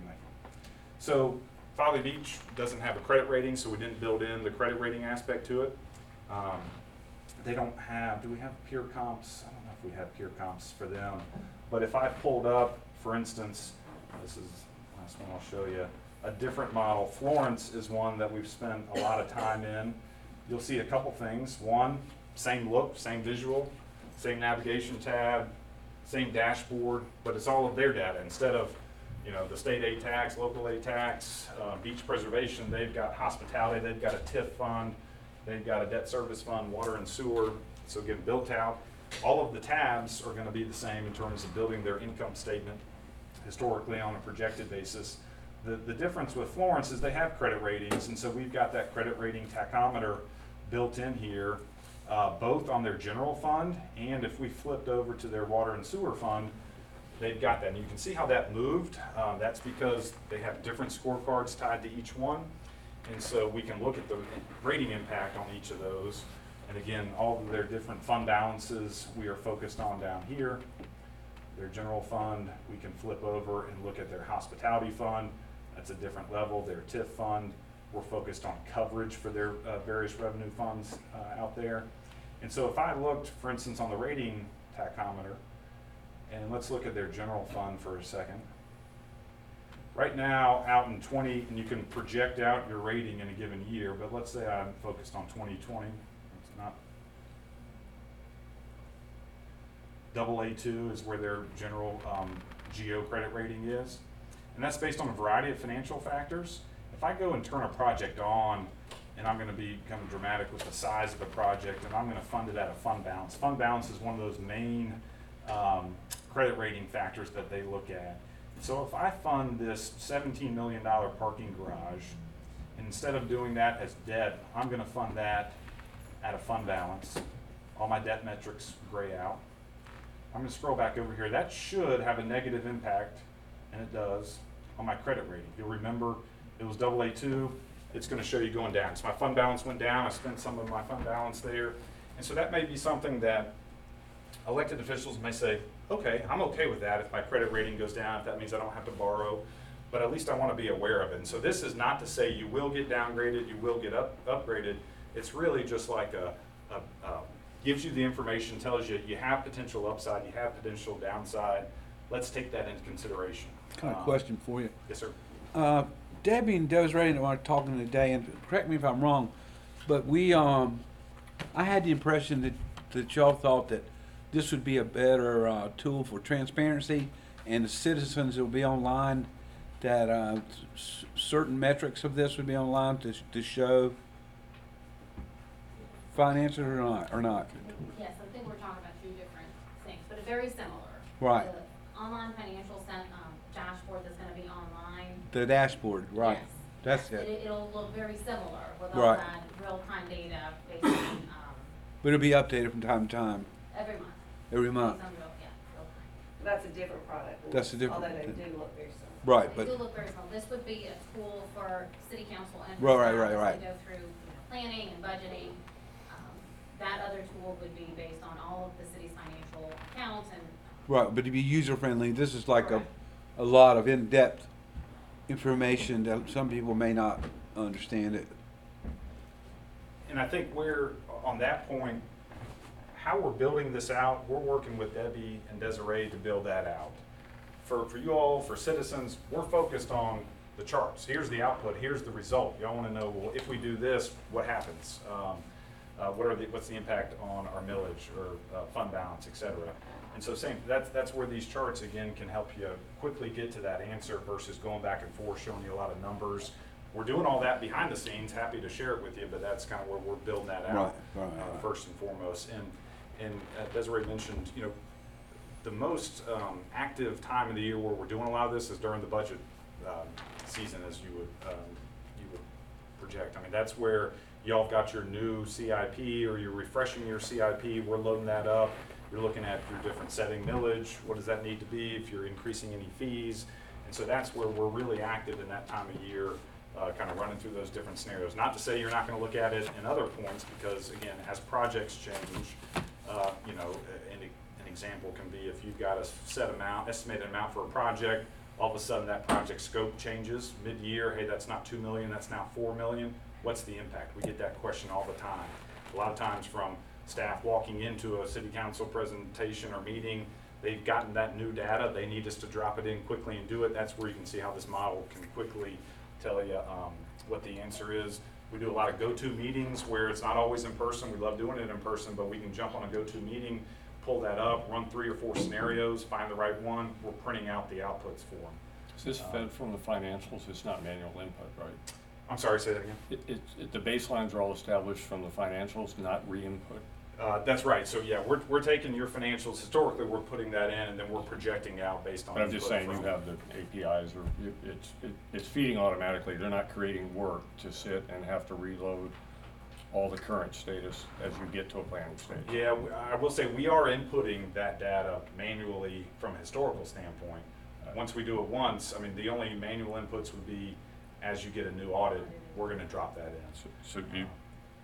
So Folly Beach doesn't have a credit rating, so we didn't build in the credit rating aspect to it. Um, they don't have, do we have peer comps? I don't know if we have peer comps for them. But if I pulled up, for instance, this is the last one I'll show you, a different model. Florence is one that we've spent a lot of time in. You'll see a couple things. One, same look, same visual, same navigation tab, same dashboard, but it's all of their data. Instead of, you know, the state aid tax, local aid tax, uh, beach preservation, they've got hospitality, they've got a T I F fund, they've got a debt service fund, water and sewer, so again, built out. All of the tabs are gonna be the same in terms of building their income statement historically on a projected basis. The, the difference with Florence is they have credit ratings, and so we've got that credit rating tachometer built in here, uh, both on their general fund, and if we flipped over to their water and sewer fund, they've got that. And you can see how that moved. Um, that's because they have different scorecards tied to each one. And so we can look at the rating impact on each of those. And again, all of their different fund balances, we are focused on down here. Their general fund, we can flip over and look at their hospitality fund. That's a different level. Their T I F fund, we're focused on coverage for their uh, various revenue funds uh, out there. And so if I looked, for instance, on the rating tachometer, and let's look at their general fund for a second. Right now, out in twenty, and you can project out your rating in a given year, but let's say I'm focused on twenty twenty. It's not. Double A two is where their general um, geo credit rating is. And that's based on a variety of financial factors. If I go and turn a project on, and I'm gonna be become dramatic with the size of the project, and I'm gonna fund it at a fund balance. Fund balance is one of those main um, credit rating factors that they look at. So if I fund this seventeen million dollar parking garage, and instead of doing that as debt, I'm gonna fund that at a fund balance. All my debt metrics gray out. I'm gonna scroll back over here. That should have a negative impact, and it does, on my credit rating. You'll remember it was double A two, it's gonna show you going down. So my fund balance went down, I spent some of my fund balance there. And so that may be something that elected officials may say, okay, I'm okay with that if my credit rating goes down, if that means I don't have to borrow, but at least I wanna be aware of it. And so this is not to say you will get downgraded, you will get up, upgraded. It's really just like a, a, a gives you the information, tells you you have potential upside, you have potential downside. Let's take that into consideration. Kind of Um, question for you. Yes, sir. Uh, Debbie and Desiree and I were talking today, and correct me if I'm wrong, but we, um, I had the impression that, that y'all thought that this would be a better, uh, tool for transparency, and the citizens will be online, that, uh, s- certain metrics of this would be online to, to show finances or not, or not. Yes, I think we're talking about two different things, but very similar. Right. The online financial cent, um, dashboard that's gonna be online. The dashboard, right. Yes. That's It, it. it'll look very similar with all Right. that real-time data based on, um, But it'll be updated from time to time, every month. every month. Based on real, yeah, real time. That's a different product. than That's a this, different- Although they do look very similar. Right, They but, do look very small. This would be a tool for city council and. Right, right, staff right, as right. they go through, you know, planning and budgeting. Um, That other tool would be based on all of the city's financial accounts and. right, but to be user-friendly, this is like a, Correct. a lot of in-depth information that some people may not understand it. And I think we're, on that point, how we're building this out, we're working with Debbie and Desiree to build that out. For, for you all, for citizens, we're focused on the charts. Here's the output, here's the result. Y'all wanna know, well, if we do this, what happens? Um, uh, what are the, what's the impact on our millage or uh, fund balance, et cetera. And so same, that's, that's where these charts, again, can help you quickly get to that answer versus going back and forth, showing you a lot of numbers. We're doing all that behind the scenes, happy to share it with you, but that's kind of where we're building that out. Right, right, right, uh, right. First and foremost. And, and uh, Desiree mentioned, you know, the most um, active time of the year where we're doing a lot of this is during the budget um, season, as you would, um, you would project. I mean, that's where y'all have got your new C I P or you're refreshing your C I P, we're loading that up. You're looking at your different setting millage, what does that need to be if you're increasing any fees? And so that's where we're really active in that time of year, uh, kind of running through those different scenarios. Not to say you're not gonna look at it in other points, because again, as projects change, uh, you know, an, an example can be if you've got a set amount, estimated amount for a project, all of a sudden that project scope changes mid-year, hey, that's not two million, that's now four million. What's the impact? We get that question all the time. A lot of times from staff walking into a city council presentation or meeting, they've gotten that new data, they need us to drop it in quickly and do it. That's where you can see how this model can quickly tell you um, what the answer is. We do a lot of go-to meetings where it's not always in person. We love doing it in person, but we can jump on a go-to meeting, pull that up, run three or four scenarios, find the right one. We're printing out the outputs for them. Is this fed from the financials? It's not manual input, right? I'm sorry, say that again. It, it, it- the baselines are all established from the financials, not re-input? Uh, that's right. So yeah, we're, we're taking your financials. Historically, we're putting that in and then we're projecting out based on. But I'm just input saying, you from- have the A P Is, or it, it's, it, it's feeding automatically. They're not creating work to sit and have to reload all the current status as you get to a planning stage. Yeah, w- I will say we are inputting that data manually from a historical standpoint. Once we do it once, I mean, the only manual inputs would be as you get a new audit, we're gonna drop that in. So, so do you,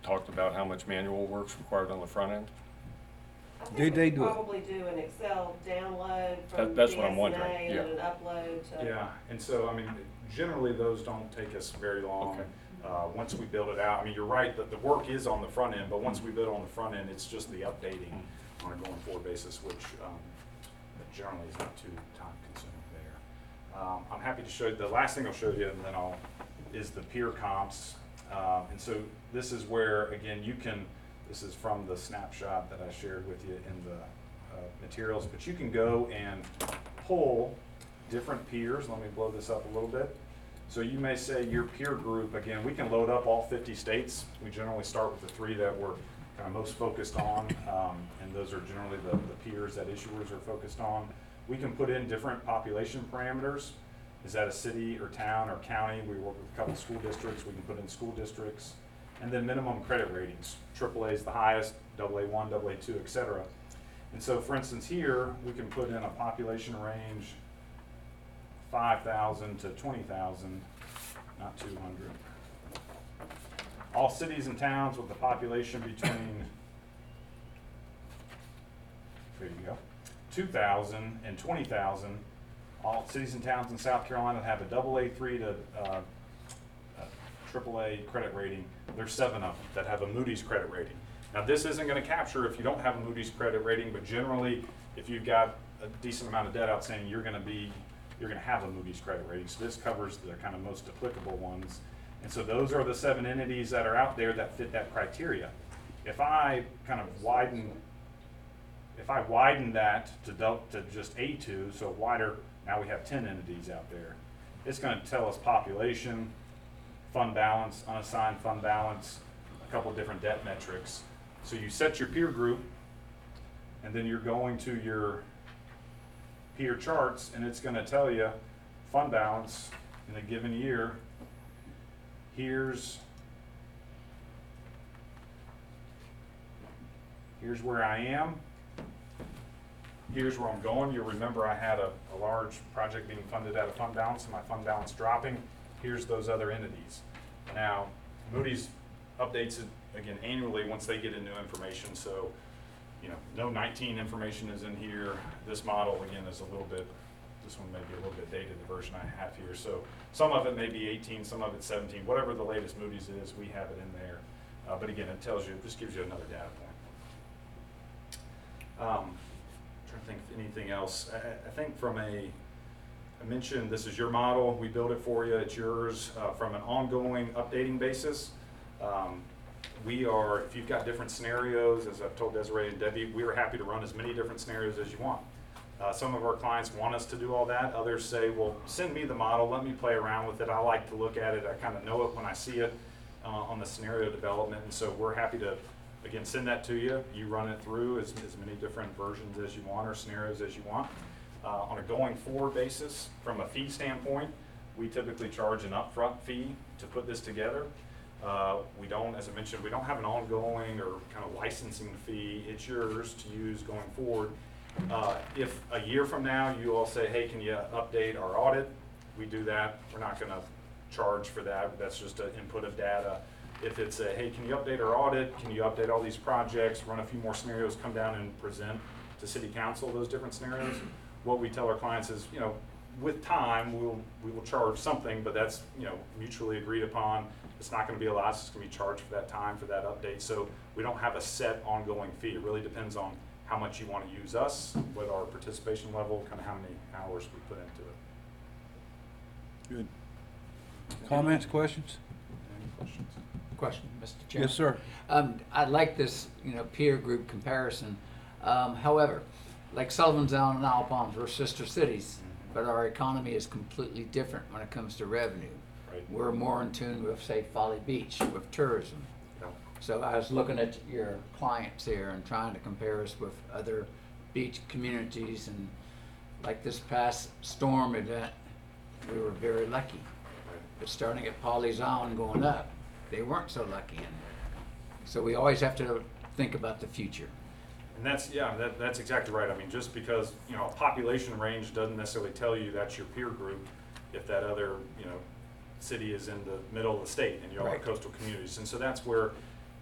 talked about how much manual work's required on the front end? I think Do they we do it? Probably do an Excel download That- from that's B what I'm S N A wondering, and then an yeah. upload to. Yeah, and so, I mean, generally, those don't take us very long. Okay. Uh, once we build it out, I mean, you're right, that the work is on the front end, but once we build it on the front end, it's just the updating on a going forward basis, which, um, generally is not too time consuming there. Um, I'm happy to show you, the last thing I'll show you, and then I'll, is the peer comps. Uh, and so this is where, again, you can, this is from the snapshot that I shared with you in the uh, materials, but you can go and pull different peers. Let me blow this up a little bit. So you may say your peer group, again, we can load up all fifty states. We generally start with the three that we're kind of most focused on, um, and those are generally the, the peers that issuers are focused on. We can put in different population parameters. Is that a city or town or county? We work with a couple school districts. We can put in school districts. And then minimum credit ratings. triple A is the highest, double A one, double A two, et cetera. And so, for instance, here, we can put in a population range five thousand to twenty thousand, not two hundred. All cities and towns with a population between, there you go, two thousand and twenty thousand. All cities and towns in South Carolina that have a double A three to uh, triple A credit rating. There's seven of them that have a Moody's credit rating. Now, this isn't going to capture if you don't have a Moody's credit rating, but generally, if you've got a decent amount of debt outstanding, you're going to be, you're going to have a Moody's credit rating. So this covers the kind of most applicable ones. And so those are the seven entities that are out there that fit that criteria. If I kind of widen, if I widen that to, del- to just A two, so wider, now we have ten entities out there. It's going to tell us population, fund balance, unassigned fund balance, a couple of different debt metrics. So you set your peer group, and then you're going to your peer charts, and it's going to tell you fund balance in a given year. Here's, here's where I am. Here's where I'm going. You'll remember I had a, a large project being funded out of fund balance, and my fund balance dropping. Here's those other entities. Now, Moody's updates it again annually once they get in new information. So, you know, no nineteen information is in here. This model, again, is a little bit, this one may be a little bit dated, the version I have here. So some of it may be eighteen, some of it's seventeen. Whatever the latest Moody's is, we have it in there. Uh, but again, it tells you, just gives you another data point. Um, trying to think of anything else. I, I think from a, I mentioned this is your model. We built it for you. It's yours uh, from an ongoing updating basis. Um, we are, if you've got different scenarios, as I've told Desiree and Debbie, we are happy to run as many different scenarios as you want. Uh, some of our clients want us to do all that. Others say, well, send me the model. Let me play around with it. I like to look at it. I kind of know it when I see it uh, on the scenario development. And so we're happy to, again, send that to you. You run it through as, as many different versions as you want or scenarios as you want. Uh, on a going forward basis, from a fee standpoint, we typically charge an upfront fee to put this together. Uh, we don't, as I mentioned, we don't have an ongoing or kind of licensing fee. It's yours to use going forward. Uh, if a year from now you all say, hey, can you update our audit? We do that. We're not going to charge for that. That's just an input of data. If it's a, hey, can you update our audit? Can you update all these projects? Run a few more scenarios, come down and present to City Council those different scenarios. What we tell our clients is, you know, with time, we'll, we will charge something, but that's, you know, mutually agreed upon. It's not going to be a lot. It's going to be charged for that time, for that update. So we don't have a set ongoing fee. It really depends on how much you want to use us, what our participation level, kind of how many hours we put into it. Good. Comments, questions? Any questions? Question, Mister Chairman? Yes, sir. Um, I like this, you know, peer group comparison. Um, however, like Sullivan's Island and Owl Palms, we're sister cities, but our economy is completely different when it comes to revenue. Right. We're more in tune with, say, Folly Beach, with tourism. Yeah. So I was looking at your clients here and trying to compare us with other beach communities, and like this past storm event, we were very lucky. But starting at Polly's Island going up, they weren't so lucky. And so we always have to think about the future. And that's, yeah, that, that's exactly right. I mean, just because, you know, a population range doesn't necessarily tell you that's your peer group if that other, you know, city is in the middle of the state and you all are Right. coastal communities. And so that's where,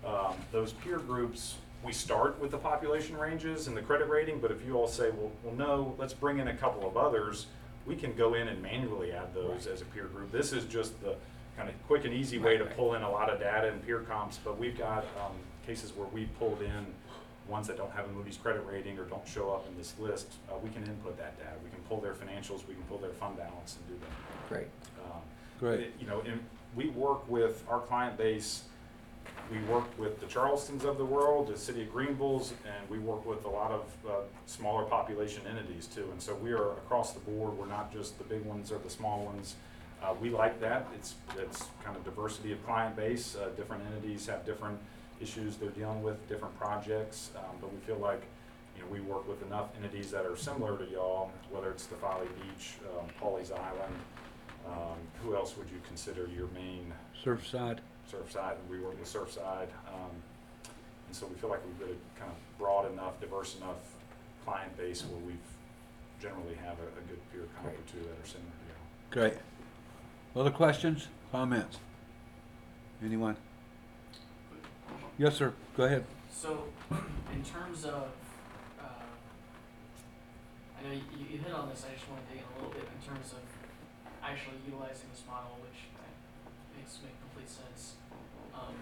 Um, those peer groups, we start with the population ranges and the credit rating, but if you all say, well, well, no, let's bring in a couple of others, we can go in and manually add those as a peer group. This is just the kind of quick and easy way to pull in a lot of data and peer comps, but we've got um, cases where we pulled in ones that don't have a Moody's credit rating or don't show up in this list. Uh, we can input that data. We can pull their financials, we can pull their fund balance and do that. Great. Um, Great. it- You know, and we work with our client base, we work with the Charlestons of the world, the city of Greenville's, and we work with a lot of uh, smaller population entities too. And so we are across the board. We're not just the big ones or the small ones. Uh, we like that. It's, it's kind of diversity of client base. Uh, different entities have different issues they're dealing with, different projects. Um, but we feel like, you know, we work with enough entities that are similar to y'all, whether it's the Folly Beach, um, Pawleys Island. Um, who else would you consider your main Surfside. Surfside? And we work with Surfside. Um, and so we feel like we've got a kind of broad enough, diverse enough client base where we've generally have a, a good peer comp or two that are similar to y'all. Great. Other questions, comments? Anyone? Yes, sir. Go ahead. So, in terms of, uh, I know you, you hit on this, I just want to dig in a little bit in terms of actually utilizing this model, which uh, makes make complete sense. Um,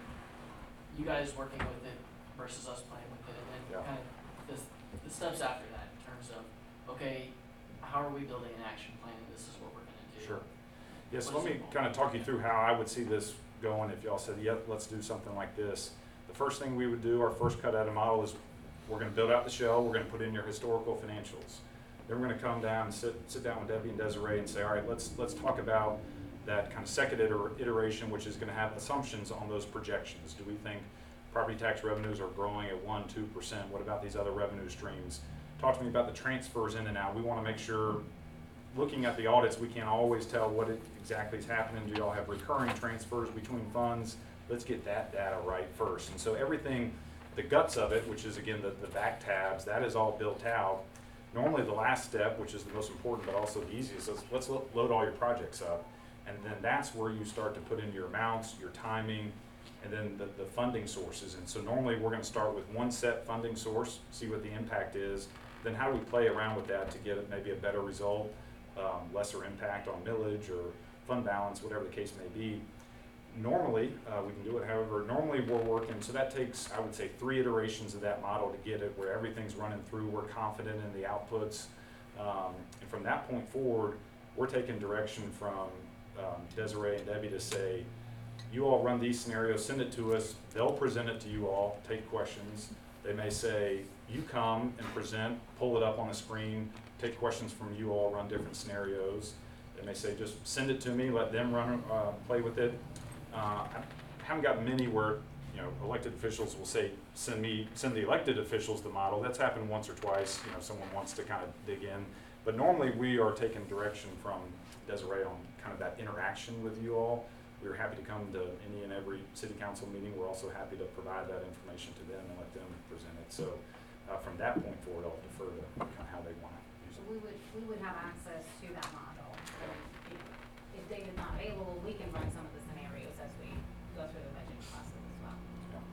you guys working with it versus us playing with it, and then Yeah. kind of the, the steps after that in terms of, okay, how are we building an action plan? This is what we're going to do. Sure. Yes, What let is me it? kind of talk you through how I would see this going if y'all said, yep, let's do something like this. The first thing we would do, our first cut at a model is we're gonna build out the shell, we're gonna put in your historical financials. Then we're gonna come down and sit, sit down with Debbie and Desiree and say, all right, let's, let's talk about that kind of second iter- iteration, which is gonna have assumptions on those projections. Do we think property tax revenues are growing at one, two percent? What about these other revenue streams? Talk to me about the transfers in and out. We wanna make sure, looking at the audits, we can't always tell what it exactly is happening. Do y'all have recurring transfers between funds? Let's get that data right first. And so everything, the guts of it, which is again the, the back tabs, that is all built out. Normally the last step, which is the most important but also the easiest, is let's lo- load all your projects up. And then that's where you start to put in your amounts, your timing, and then the, the funding sources. And so normally we're gonna start with one set funding source, see what the impact is. Then how do we play around with that to get it maybe a better result, um, lesser impact on millage or fund balance, whatever the case may be. Normally, uh, we can do it however, normally we're working, so that takes, I would say, three iterations of that model to get it where everything's running through, we're confident in the outputs. Um, and from that point forward, we're taking direction from um, Desiree and Debbie to say, you all run these scenarios, send it to us, they'll present it to you all, take questions. They may say, you come and present, pull it up on the screen, take questions from you all, run different scenarios. They may say, just send it to me, let them run, uh, play with it. Uh, I haven't got many where, you know, elected officials will say, send me, send the elected officials the model. That's happened once or twice, you know, someone wants to kind of dig in. But normally we are taking direction from Desiree on kind of that interaction with you all. We're happy to come to any and every city council meeting. We're also happy to provide that information to them and let them present it. So uh, from that point forward, I'll defer to kind of how they want to use So it. we would, we would have access to that model. So if, if David's not available, we can run some of the scenarios as we go through the budgeting process as well.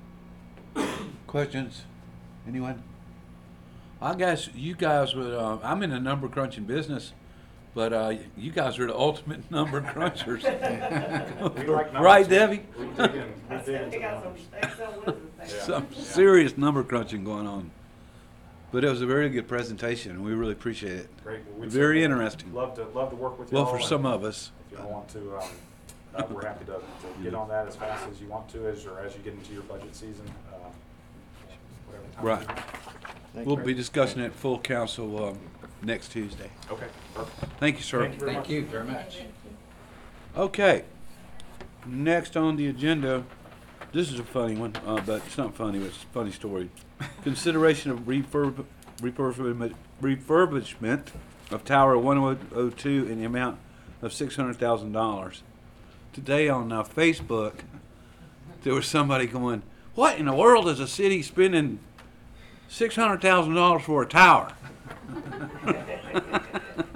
Questions? Anyone? I guess you guys would, uh, I'm in the number crunching business, but, uh, you guys are the ultimate number crunchers. We like numbers. Right, Debbie? We dig in, we I dig said, into they the got some numbers. Excel wizards there. Yeah. Some Yeah. serious number crunching going on. But it was a very good presentation, and we really appreciate it. Great. Well, we'd Very certainly interesting. Love to, love to work with you Well, all. for and some of us. If you want to, um, uh, we're happy to, to get on that as fast as you want to, as, or as you get into your budget season, uh, whatever time. Right. you- We'll be discussing it full council, um, next Tuesday. Okay, perfect. Thank you, sir. Thank you very much. Thank you very much. Okay. Next on the agenda, this is a funny one, uh, but it's not funny, but it's a funny story. Consideration of refurb, refurbishment, refurbishment of Tower one oh two in the amount of six hundred thousand dollars. Today on uh, Facebook, there was somebody going, "What in the world is a city spending six hundred thousand dollars for a tower?"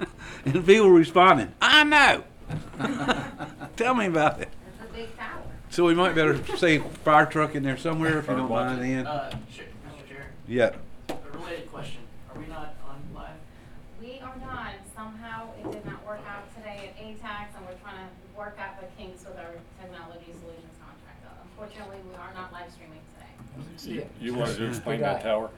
And people responding, "I know." Tell me about it. It's a big tower. So we might better say fire truck in there somewhere if you Or don't watch mind, it. Ian. Uh, Mister Chair, Yeah. a related question. Are we not on live? We are not, somehow it did not work out today at A TAX, and we're trying to work out the kinks with our technology solutions contract. Uh, Unfortunately, we are not live streaming today. You wanted to explain Good that eye. tower?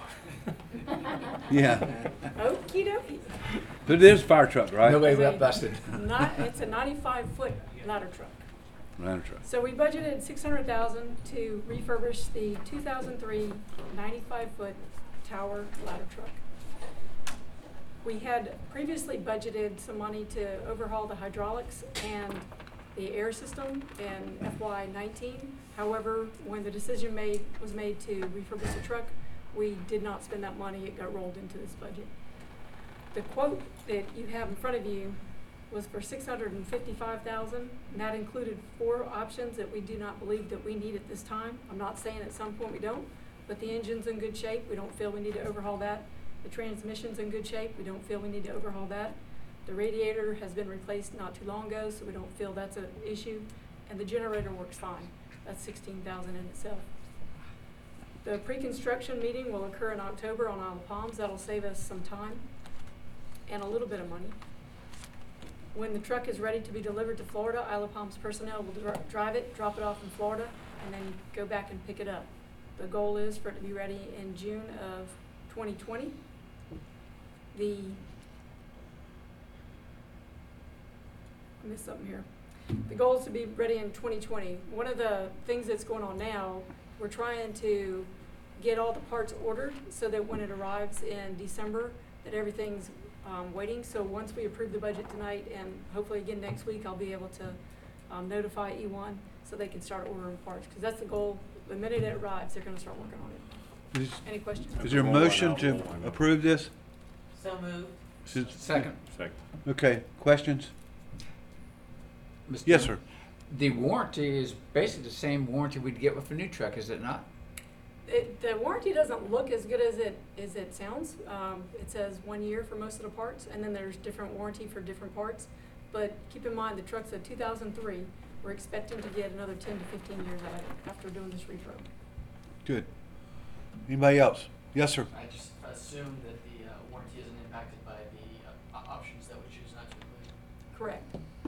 Yeah. Okey dokey. But it is fire truck, right? Nobody got busted. Not, it's a ninety-five foot ladder truck. Ladder truck. So we budgeted six hundred thousand to refurbish the two thousand three ninety-five foot tower ladder truck. We had previously budgeted some money to overhaul the hydraulics and the air system in F Y nineteen. However, when the decision made, was made to refurbish the truck, we did not spend that money. It got rolled into this budget. The quote that you have in front of you was for six hundred and fifty-five thousand, and that included four options that we do not believe that we need at this time. I'm not saying at some point we don't, but the engine's in good shape. We don't feel we need to overhaul that. The transmission's in good shape. We don't feel we need to overhaul that. The radiator has been replaced not too long ago, so we don't feel that's an issue. And the generator works fine. That's sixteen thousand in itself. The pre-construction meeting will occur in October on Isle of Palms. That'll save us some time and a little bit of money. When the truck is ready to be delivered to Florida, Isle of Palms personnel will dri- drive it, drop it off in Florida, and then go back and pick it up. The goal is for it to be ready in June of twenty twenty. The, I missed something here. The goal is to be ready in twenty twenty. One of the things that's going on now, we're trying to get all the parts ordered so that when it arrives in December, that everything's um, waiting. So once we approve the budget tonight, and hopefully again next week, I'll be able to um, notify E one so they can start ordering parts, because that's the goal. The minute it arrives, they're gonna start working on it. Is, Any questions? is there a Roll one motion out, to roll one out. approve this? So moved. Is- Second. Second. Okay, questions? Mister Yes, sir. The warranty is basically the same warranty we'd get with a new truck, is it not? It, the warranty doesn't look as good as it as it sounds. Um, it says one year for most of the parts, and then there's different warranty for different parts. But keep in mind, the truck's a two thousand three. We're expecting to get another ten to fifteen years out of it after doing this refurb. Good. Anybody else? Yes, sir. I just assume that the uh, warranty isn't impacted by the uh, o- options that we choose not to include. Correct.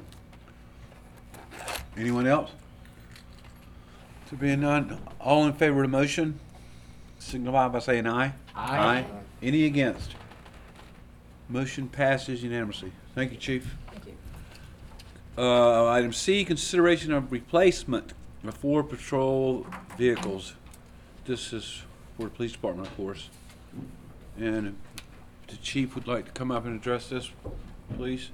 Anyone else? To being none, all in favor of the motion, signify by saying aye. Aye. Any against? Motion passes unanimously. Thank you, Chief. Thank you. Uh, item C, consideration of replacement of four patrol vehicles. This is for the police department, of course. And if the chief would like to come up and address this, please.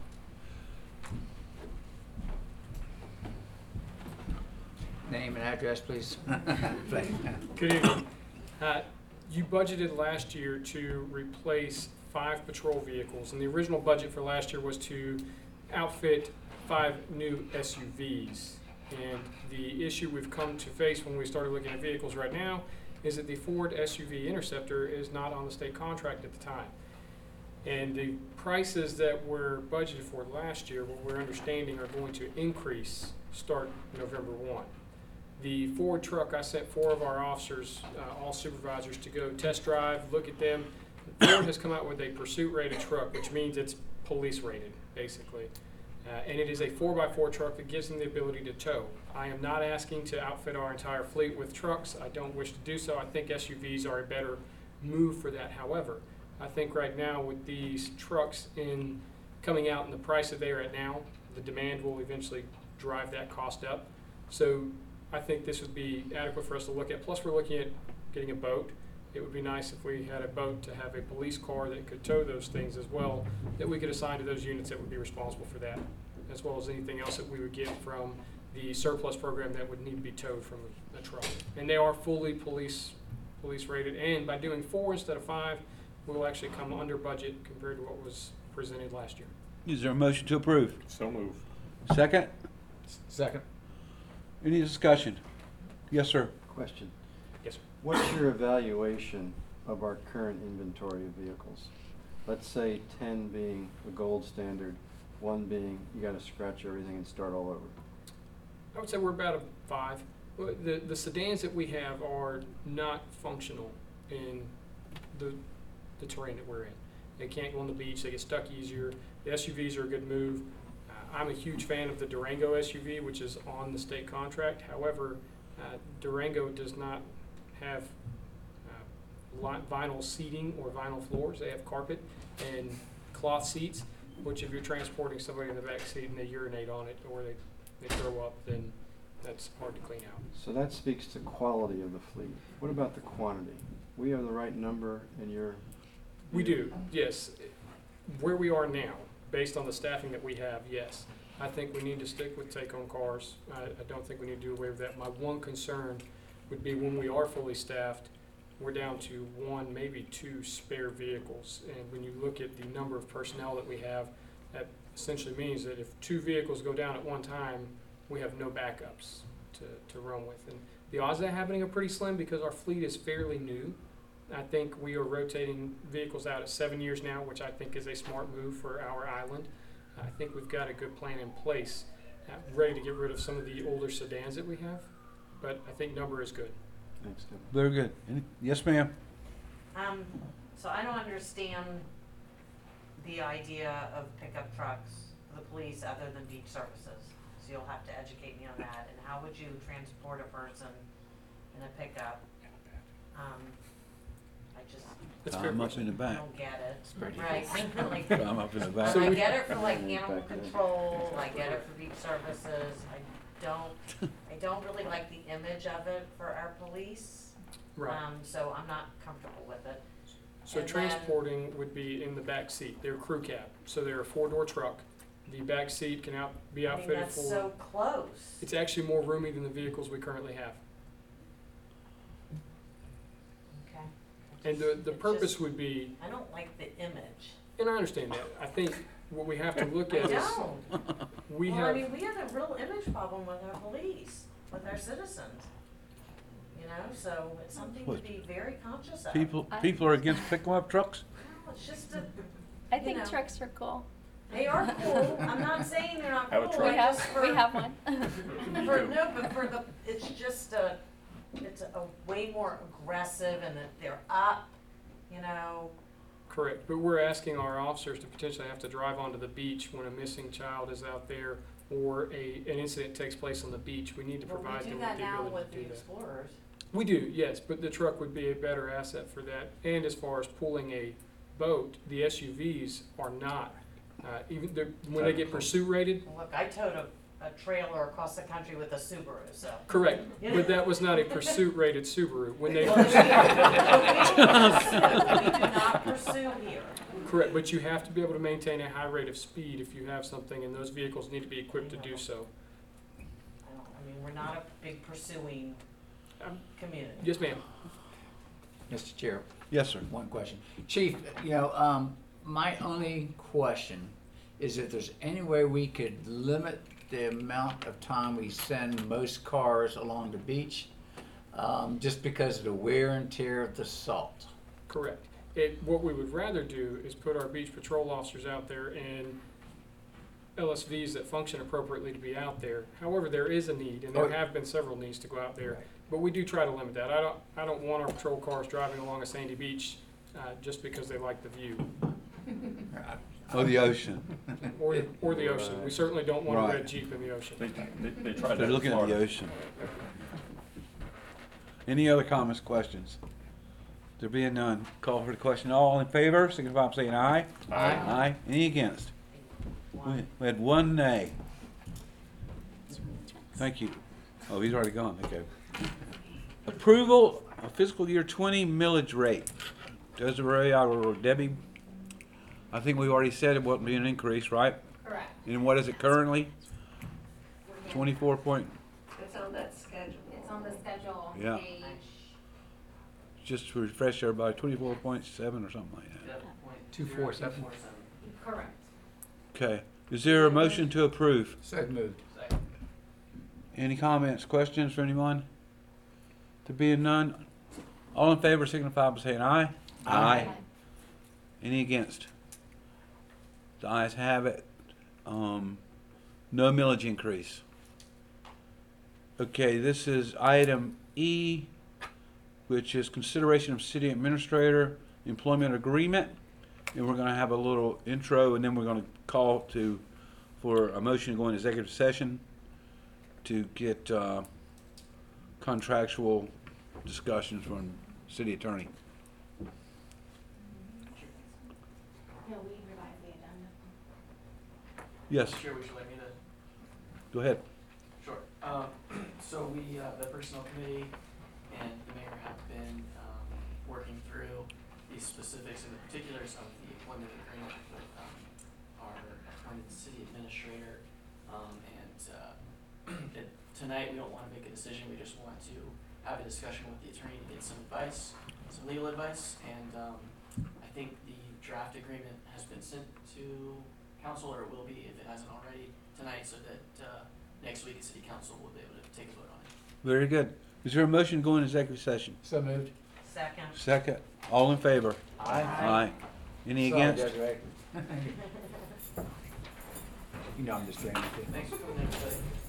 Name and address, please. Good evening. Uh, You budgeted last year to replace five patrol vehicles, and the original budget for last year was to outfit five new S U Vs. And the issue we've come to face when we started looking at vehicles right now is that the Ford S U V Interceptor is not on the state contract at the time. And the prices that were budgeted for last year, what we're understanding, are going to increase start November first. The Ford truck, I sent four of our officers, uh, all supervisors, to go test drive, look at them. Ford has come out with a pursuit rated truck, which means it's police rated, basically. Uh, and it is a four by four truck that gives them the ability to tow. I am not asking to outfit our entire fleet with trucks. I don't wish to do so. I think S U Vs are a better move for that. However, I think right now with these trucks in coming out and the price that they are at now, the demand will eventually drive that cost up. So I think this would be adequate for us to look at. Plus, we're looking at getting a boat. It would be nice if we had a boat to have a police car that could tow those things as well, that we could assign to those units that would be responsible for that, as well as anything else that we would get from the surplus program that would need to be towed from the truck. And they are fully police police rated, and by doing four instead of five, we'll actually come under budget compared to what was presented last year. Is there a motion to approve? So move. Second? Second. Any discussion? Yes, sir. Question. Yes, sir. What's your evaluation of our current inventory of vehicles? Let's say ten being the gold standard, one being you gotta scratch everything and start all over. I would say we're about a five. Well, The, the sedans that we have are not functional in the, the terrain that we're in. They can't go on the beach, they get stuck easier. The S U Vs are a good move. Uh, I'm a huge fan of the Durango S U V, which is on the state contract. However, uh, Durango does not have uh, li- vinyl seating or vinyl floors. They have carpet and cloth seats, which if you're transporting somebody in the back seat and they urinate on it or they, they throw up, then that's hard to clean out. So that speaks to quality of the fleet. What about the quantity? We have the right number in your. We do, yes. Where we are now, based on the staffing that we have, yes. I think we need to stick with take-home cars. I, I don't think we need to do away with that. My one concern would be when we are fully staffed, we're down to one, maybe two spare vehicles. And when you look at the number of personnel that we have, that essentially means that if two vehicles go down at one time, we have no backups to, to run with. And the odds of that happening are pretty slim because our fleet is fairly new. I think we are rotating vehicles out at seven years now, which I think is a smart move for our island. I think we've got a good plan in place, uh, ready to get rid of some of the older sedans that we have, but I think number is good. Thanks, Kevin. Very good. Any- Yes, ma'am? Um, so I don't understand the idea of pickup trucks for the police other than beach services. So you'll have to educate me on that. And how would you transport a person in a pickup? Um, I just, That's a fair I'm up question. in the I back. don't get it. pretty Right, like, I'm up in the back. So I we- get it for like Yeah, animal back there. control, I get it for beach services, I don't, I don't really like the image of it for our police. Right. Um, so I'm not comfortable with it. So and then- transporting would be in the back seat. They're crew cab, so they're a four-door truck. The back seat can out, be I mean, outfitted that's for. so close. It's actually more roomy than the vehicles we currently have. Okay. And the, the It purpose just- would be, I don't like the image. and I understand that, I think what we have to look I at is, don't. we Well, I have, mean, we have a real image problem with our police, with our citizens. You know, so it's something to What? be very conscious of. People, I- people are against picking up trucks? No, it's just a, I you think know. trucks are cool. they are cool. I'm not saying they're not Have a cool. truck. We I have, just for, we have one. for, no, but for the, it's just a, it's a way more aggressive and that they're up, you know. correct, but we're asking our officers to potentially have to drive onto the beach when a missing child is out there or a, an incident takes place on the beach. We need to Well, provide we do them with that the now ability with to the do that. Explorers. We do, yes, but the truck would be a better asset for that. And as far as pulling a boat, the S U Vs are not. Uh, even the, when they get pursuit rated, Look, I towed a, a trailer across the country with a Subaru, so. correct, but that was not a pursuit rated Subaru. When they, Well, we don't pursue. We do not pursue here. correct, but you have to be able to maintain a high rate of speed if you have something, and those vehicles need to be equipped to do so. I don't, I mean, we're not a big pursuing Um, community. Yes, ma'am. Mister Chair, Yes, sir. one question. Chief, you know, um, my only question is if there's any way we could limit the amount of time we send most cars along the beach, um, just because of the wear and tear of the salt. Correct. It, what we would rather do is put our beach patrol officers out there in L S Vs that function appropriately to be out there. However, there is a need, and there Oh. have been several needs to go out there. Right. But we do try to limit that. I don't, I don't want our patrol cars driving along a sandy beach, uh, just because they like the view. Or the ocean. Or, or the ocean. We certainly don't want a Right. red Jeep in the ocean. They, they, they tried that They're in looking at the Florida. ocean. Any other comments, questions? There being none, call for the question. All in favor, signify by saying aye. Aye. Aye. Any against? We we had one nay. Thank you. Oh, he's already gone, okay. Approval of fiscal year twenty millage rate. Desiree or Debbie? I think we already said it wouldn't be an increase, right? Correct. And what is it currently? Twenty-four point, It's on that schedule. It's on the schedule on Yeah. page, just to refresh everybody, twenty-four point seven or something like that. Two, four, seven. correct. Okay, is there a motion to approve? So moved. Any comments, questions for anyone? There being none, all in favor signify by saying aye. Aye. Any against? The ayes have it. Um, no millage increase. Okay, this is item E, which is consideration of city administrator employment agreement. And we're gonna have a little intro, and then we're gonna call to, for a motion to go into executive session to get, uh, contractual discussions from city attorney. No, we revised the agenda. Yes, Sure, would you like me to? go ahead. Sure. Um, so we, uh, the personnel committee and the mayor have been, um, working through the specifics and the particulars of the employment agreement with, um, our appointed city administrator. Um, and, uh, it, tonight we don't wanna make a decision, we just want to have a discussion with the attorney to get some advice, some legal advice, and, um, I think the draft agreement has been sent to council, or it will be if it hasn't already tonight, so that, uh, next week, the city council will be able to take a vote on it. Very good. Is there a motion to go into executive session? So moved. Second. Second. All in favor? Aye. Aye. Any Sorry, against? Desiree. You know I'm just trying to. Thanks for coming in, everybody.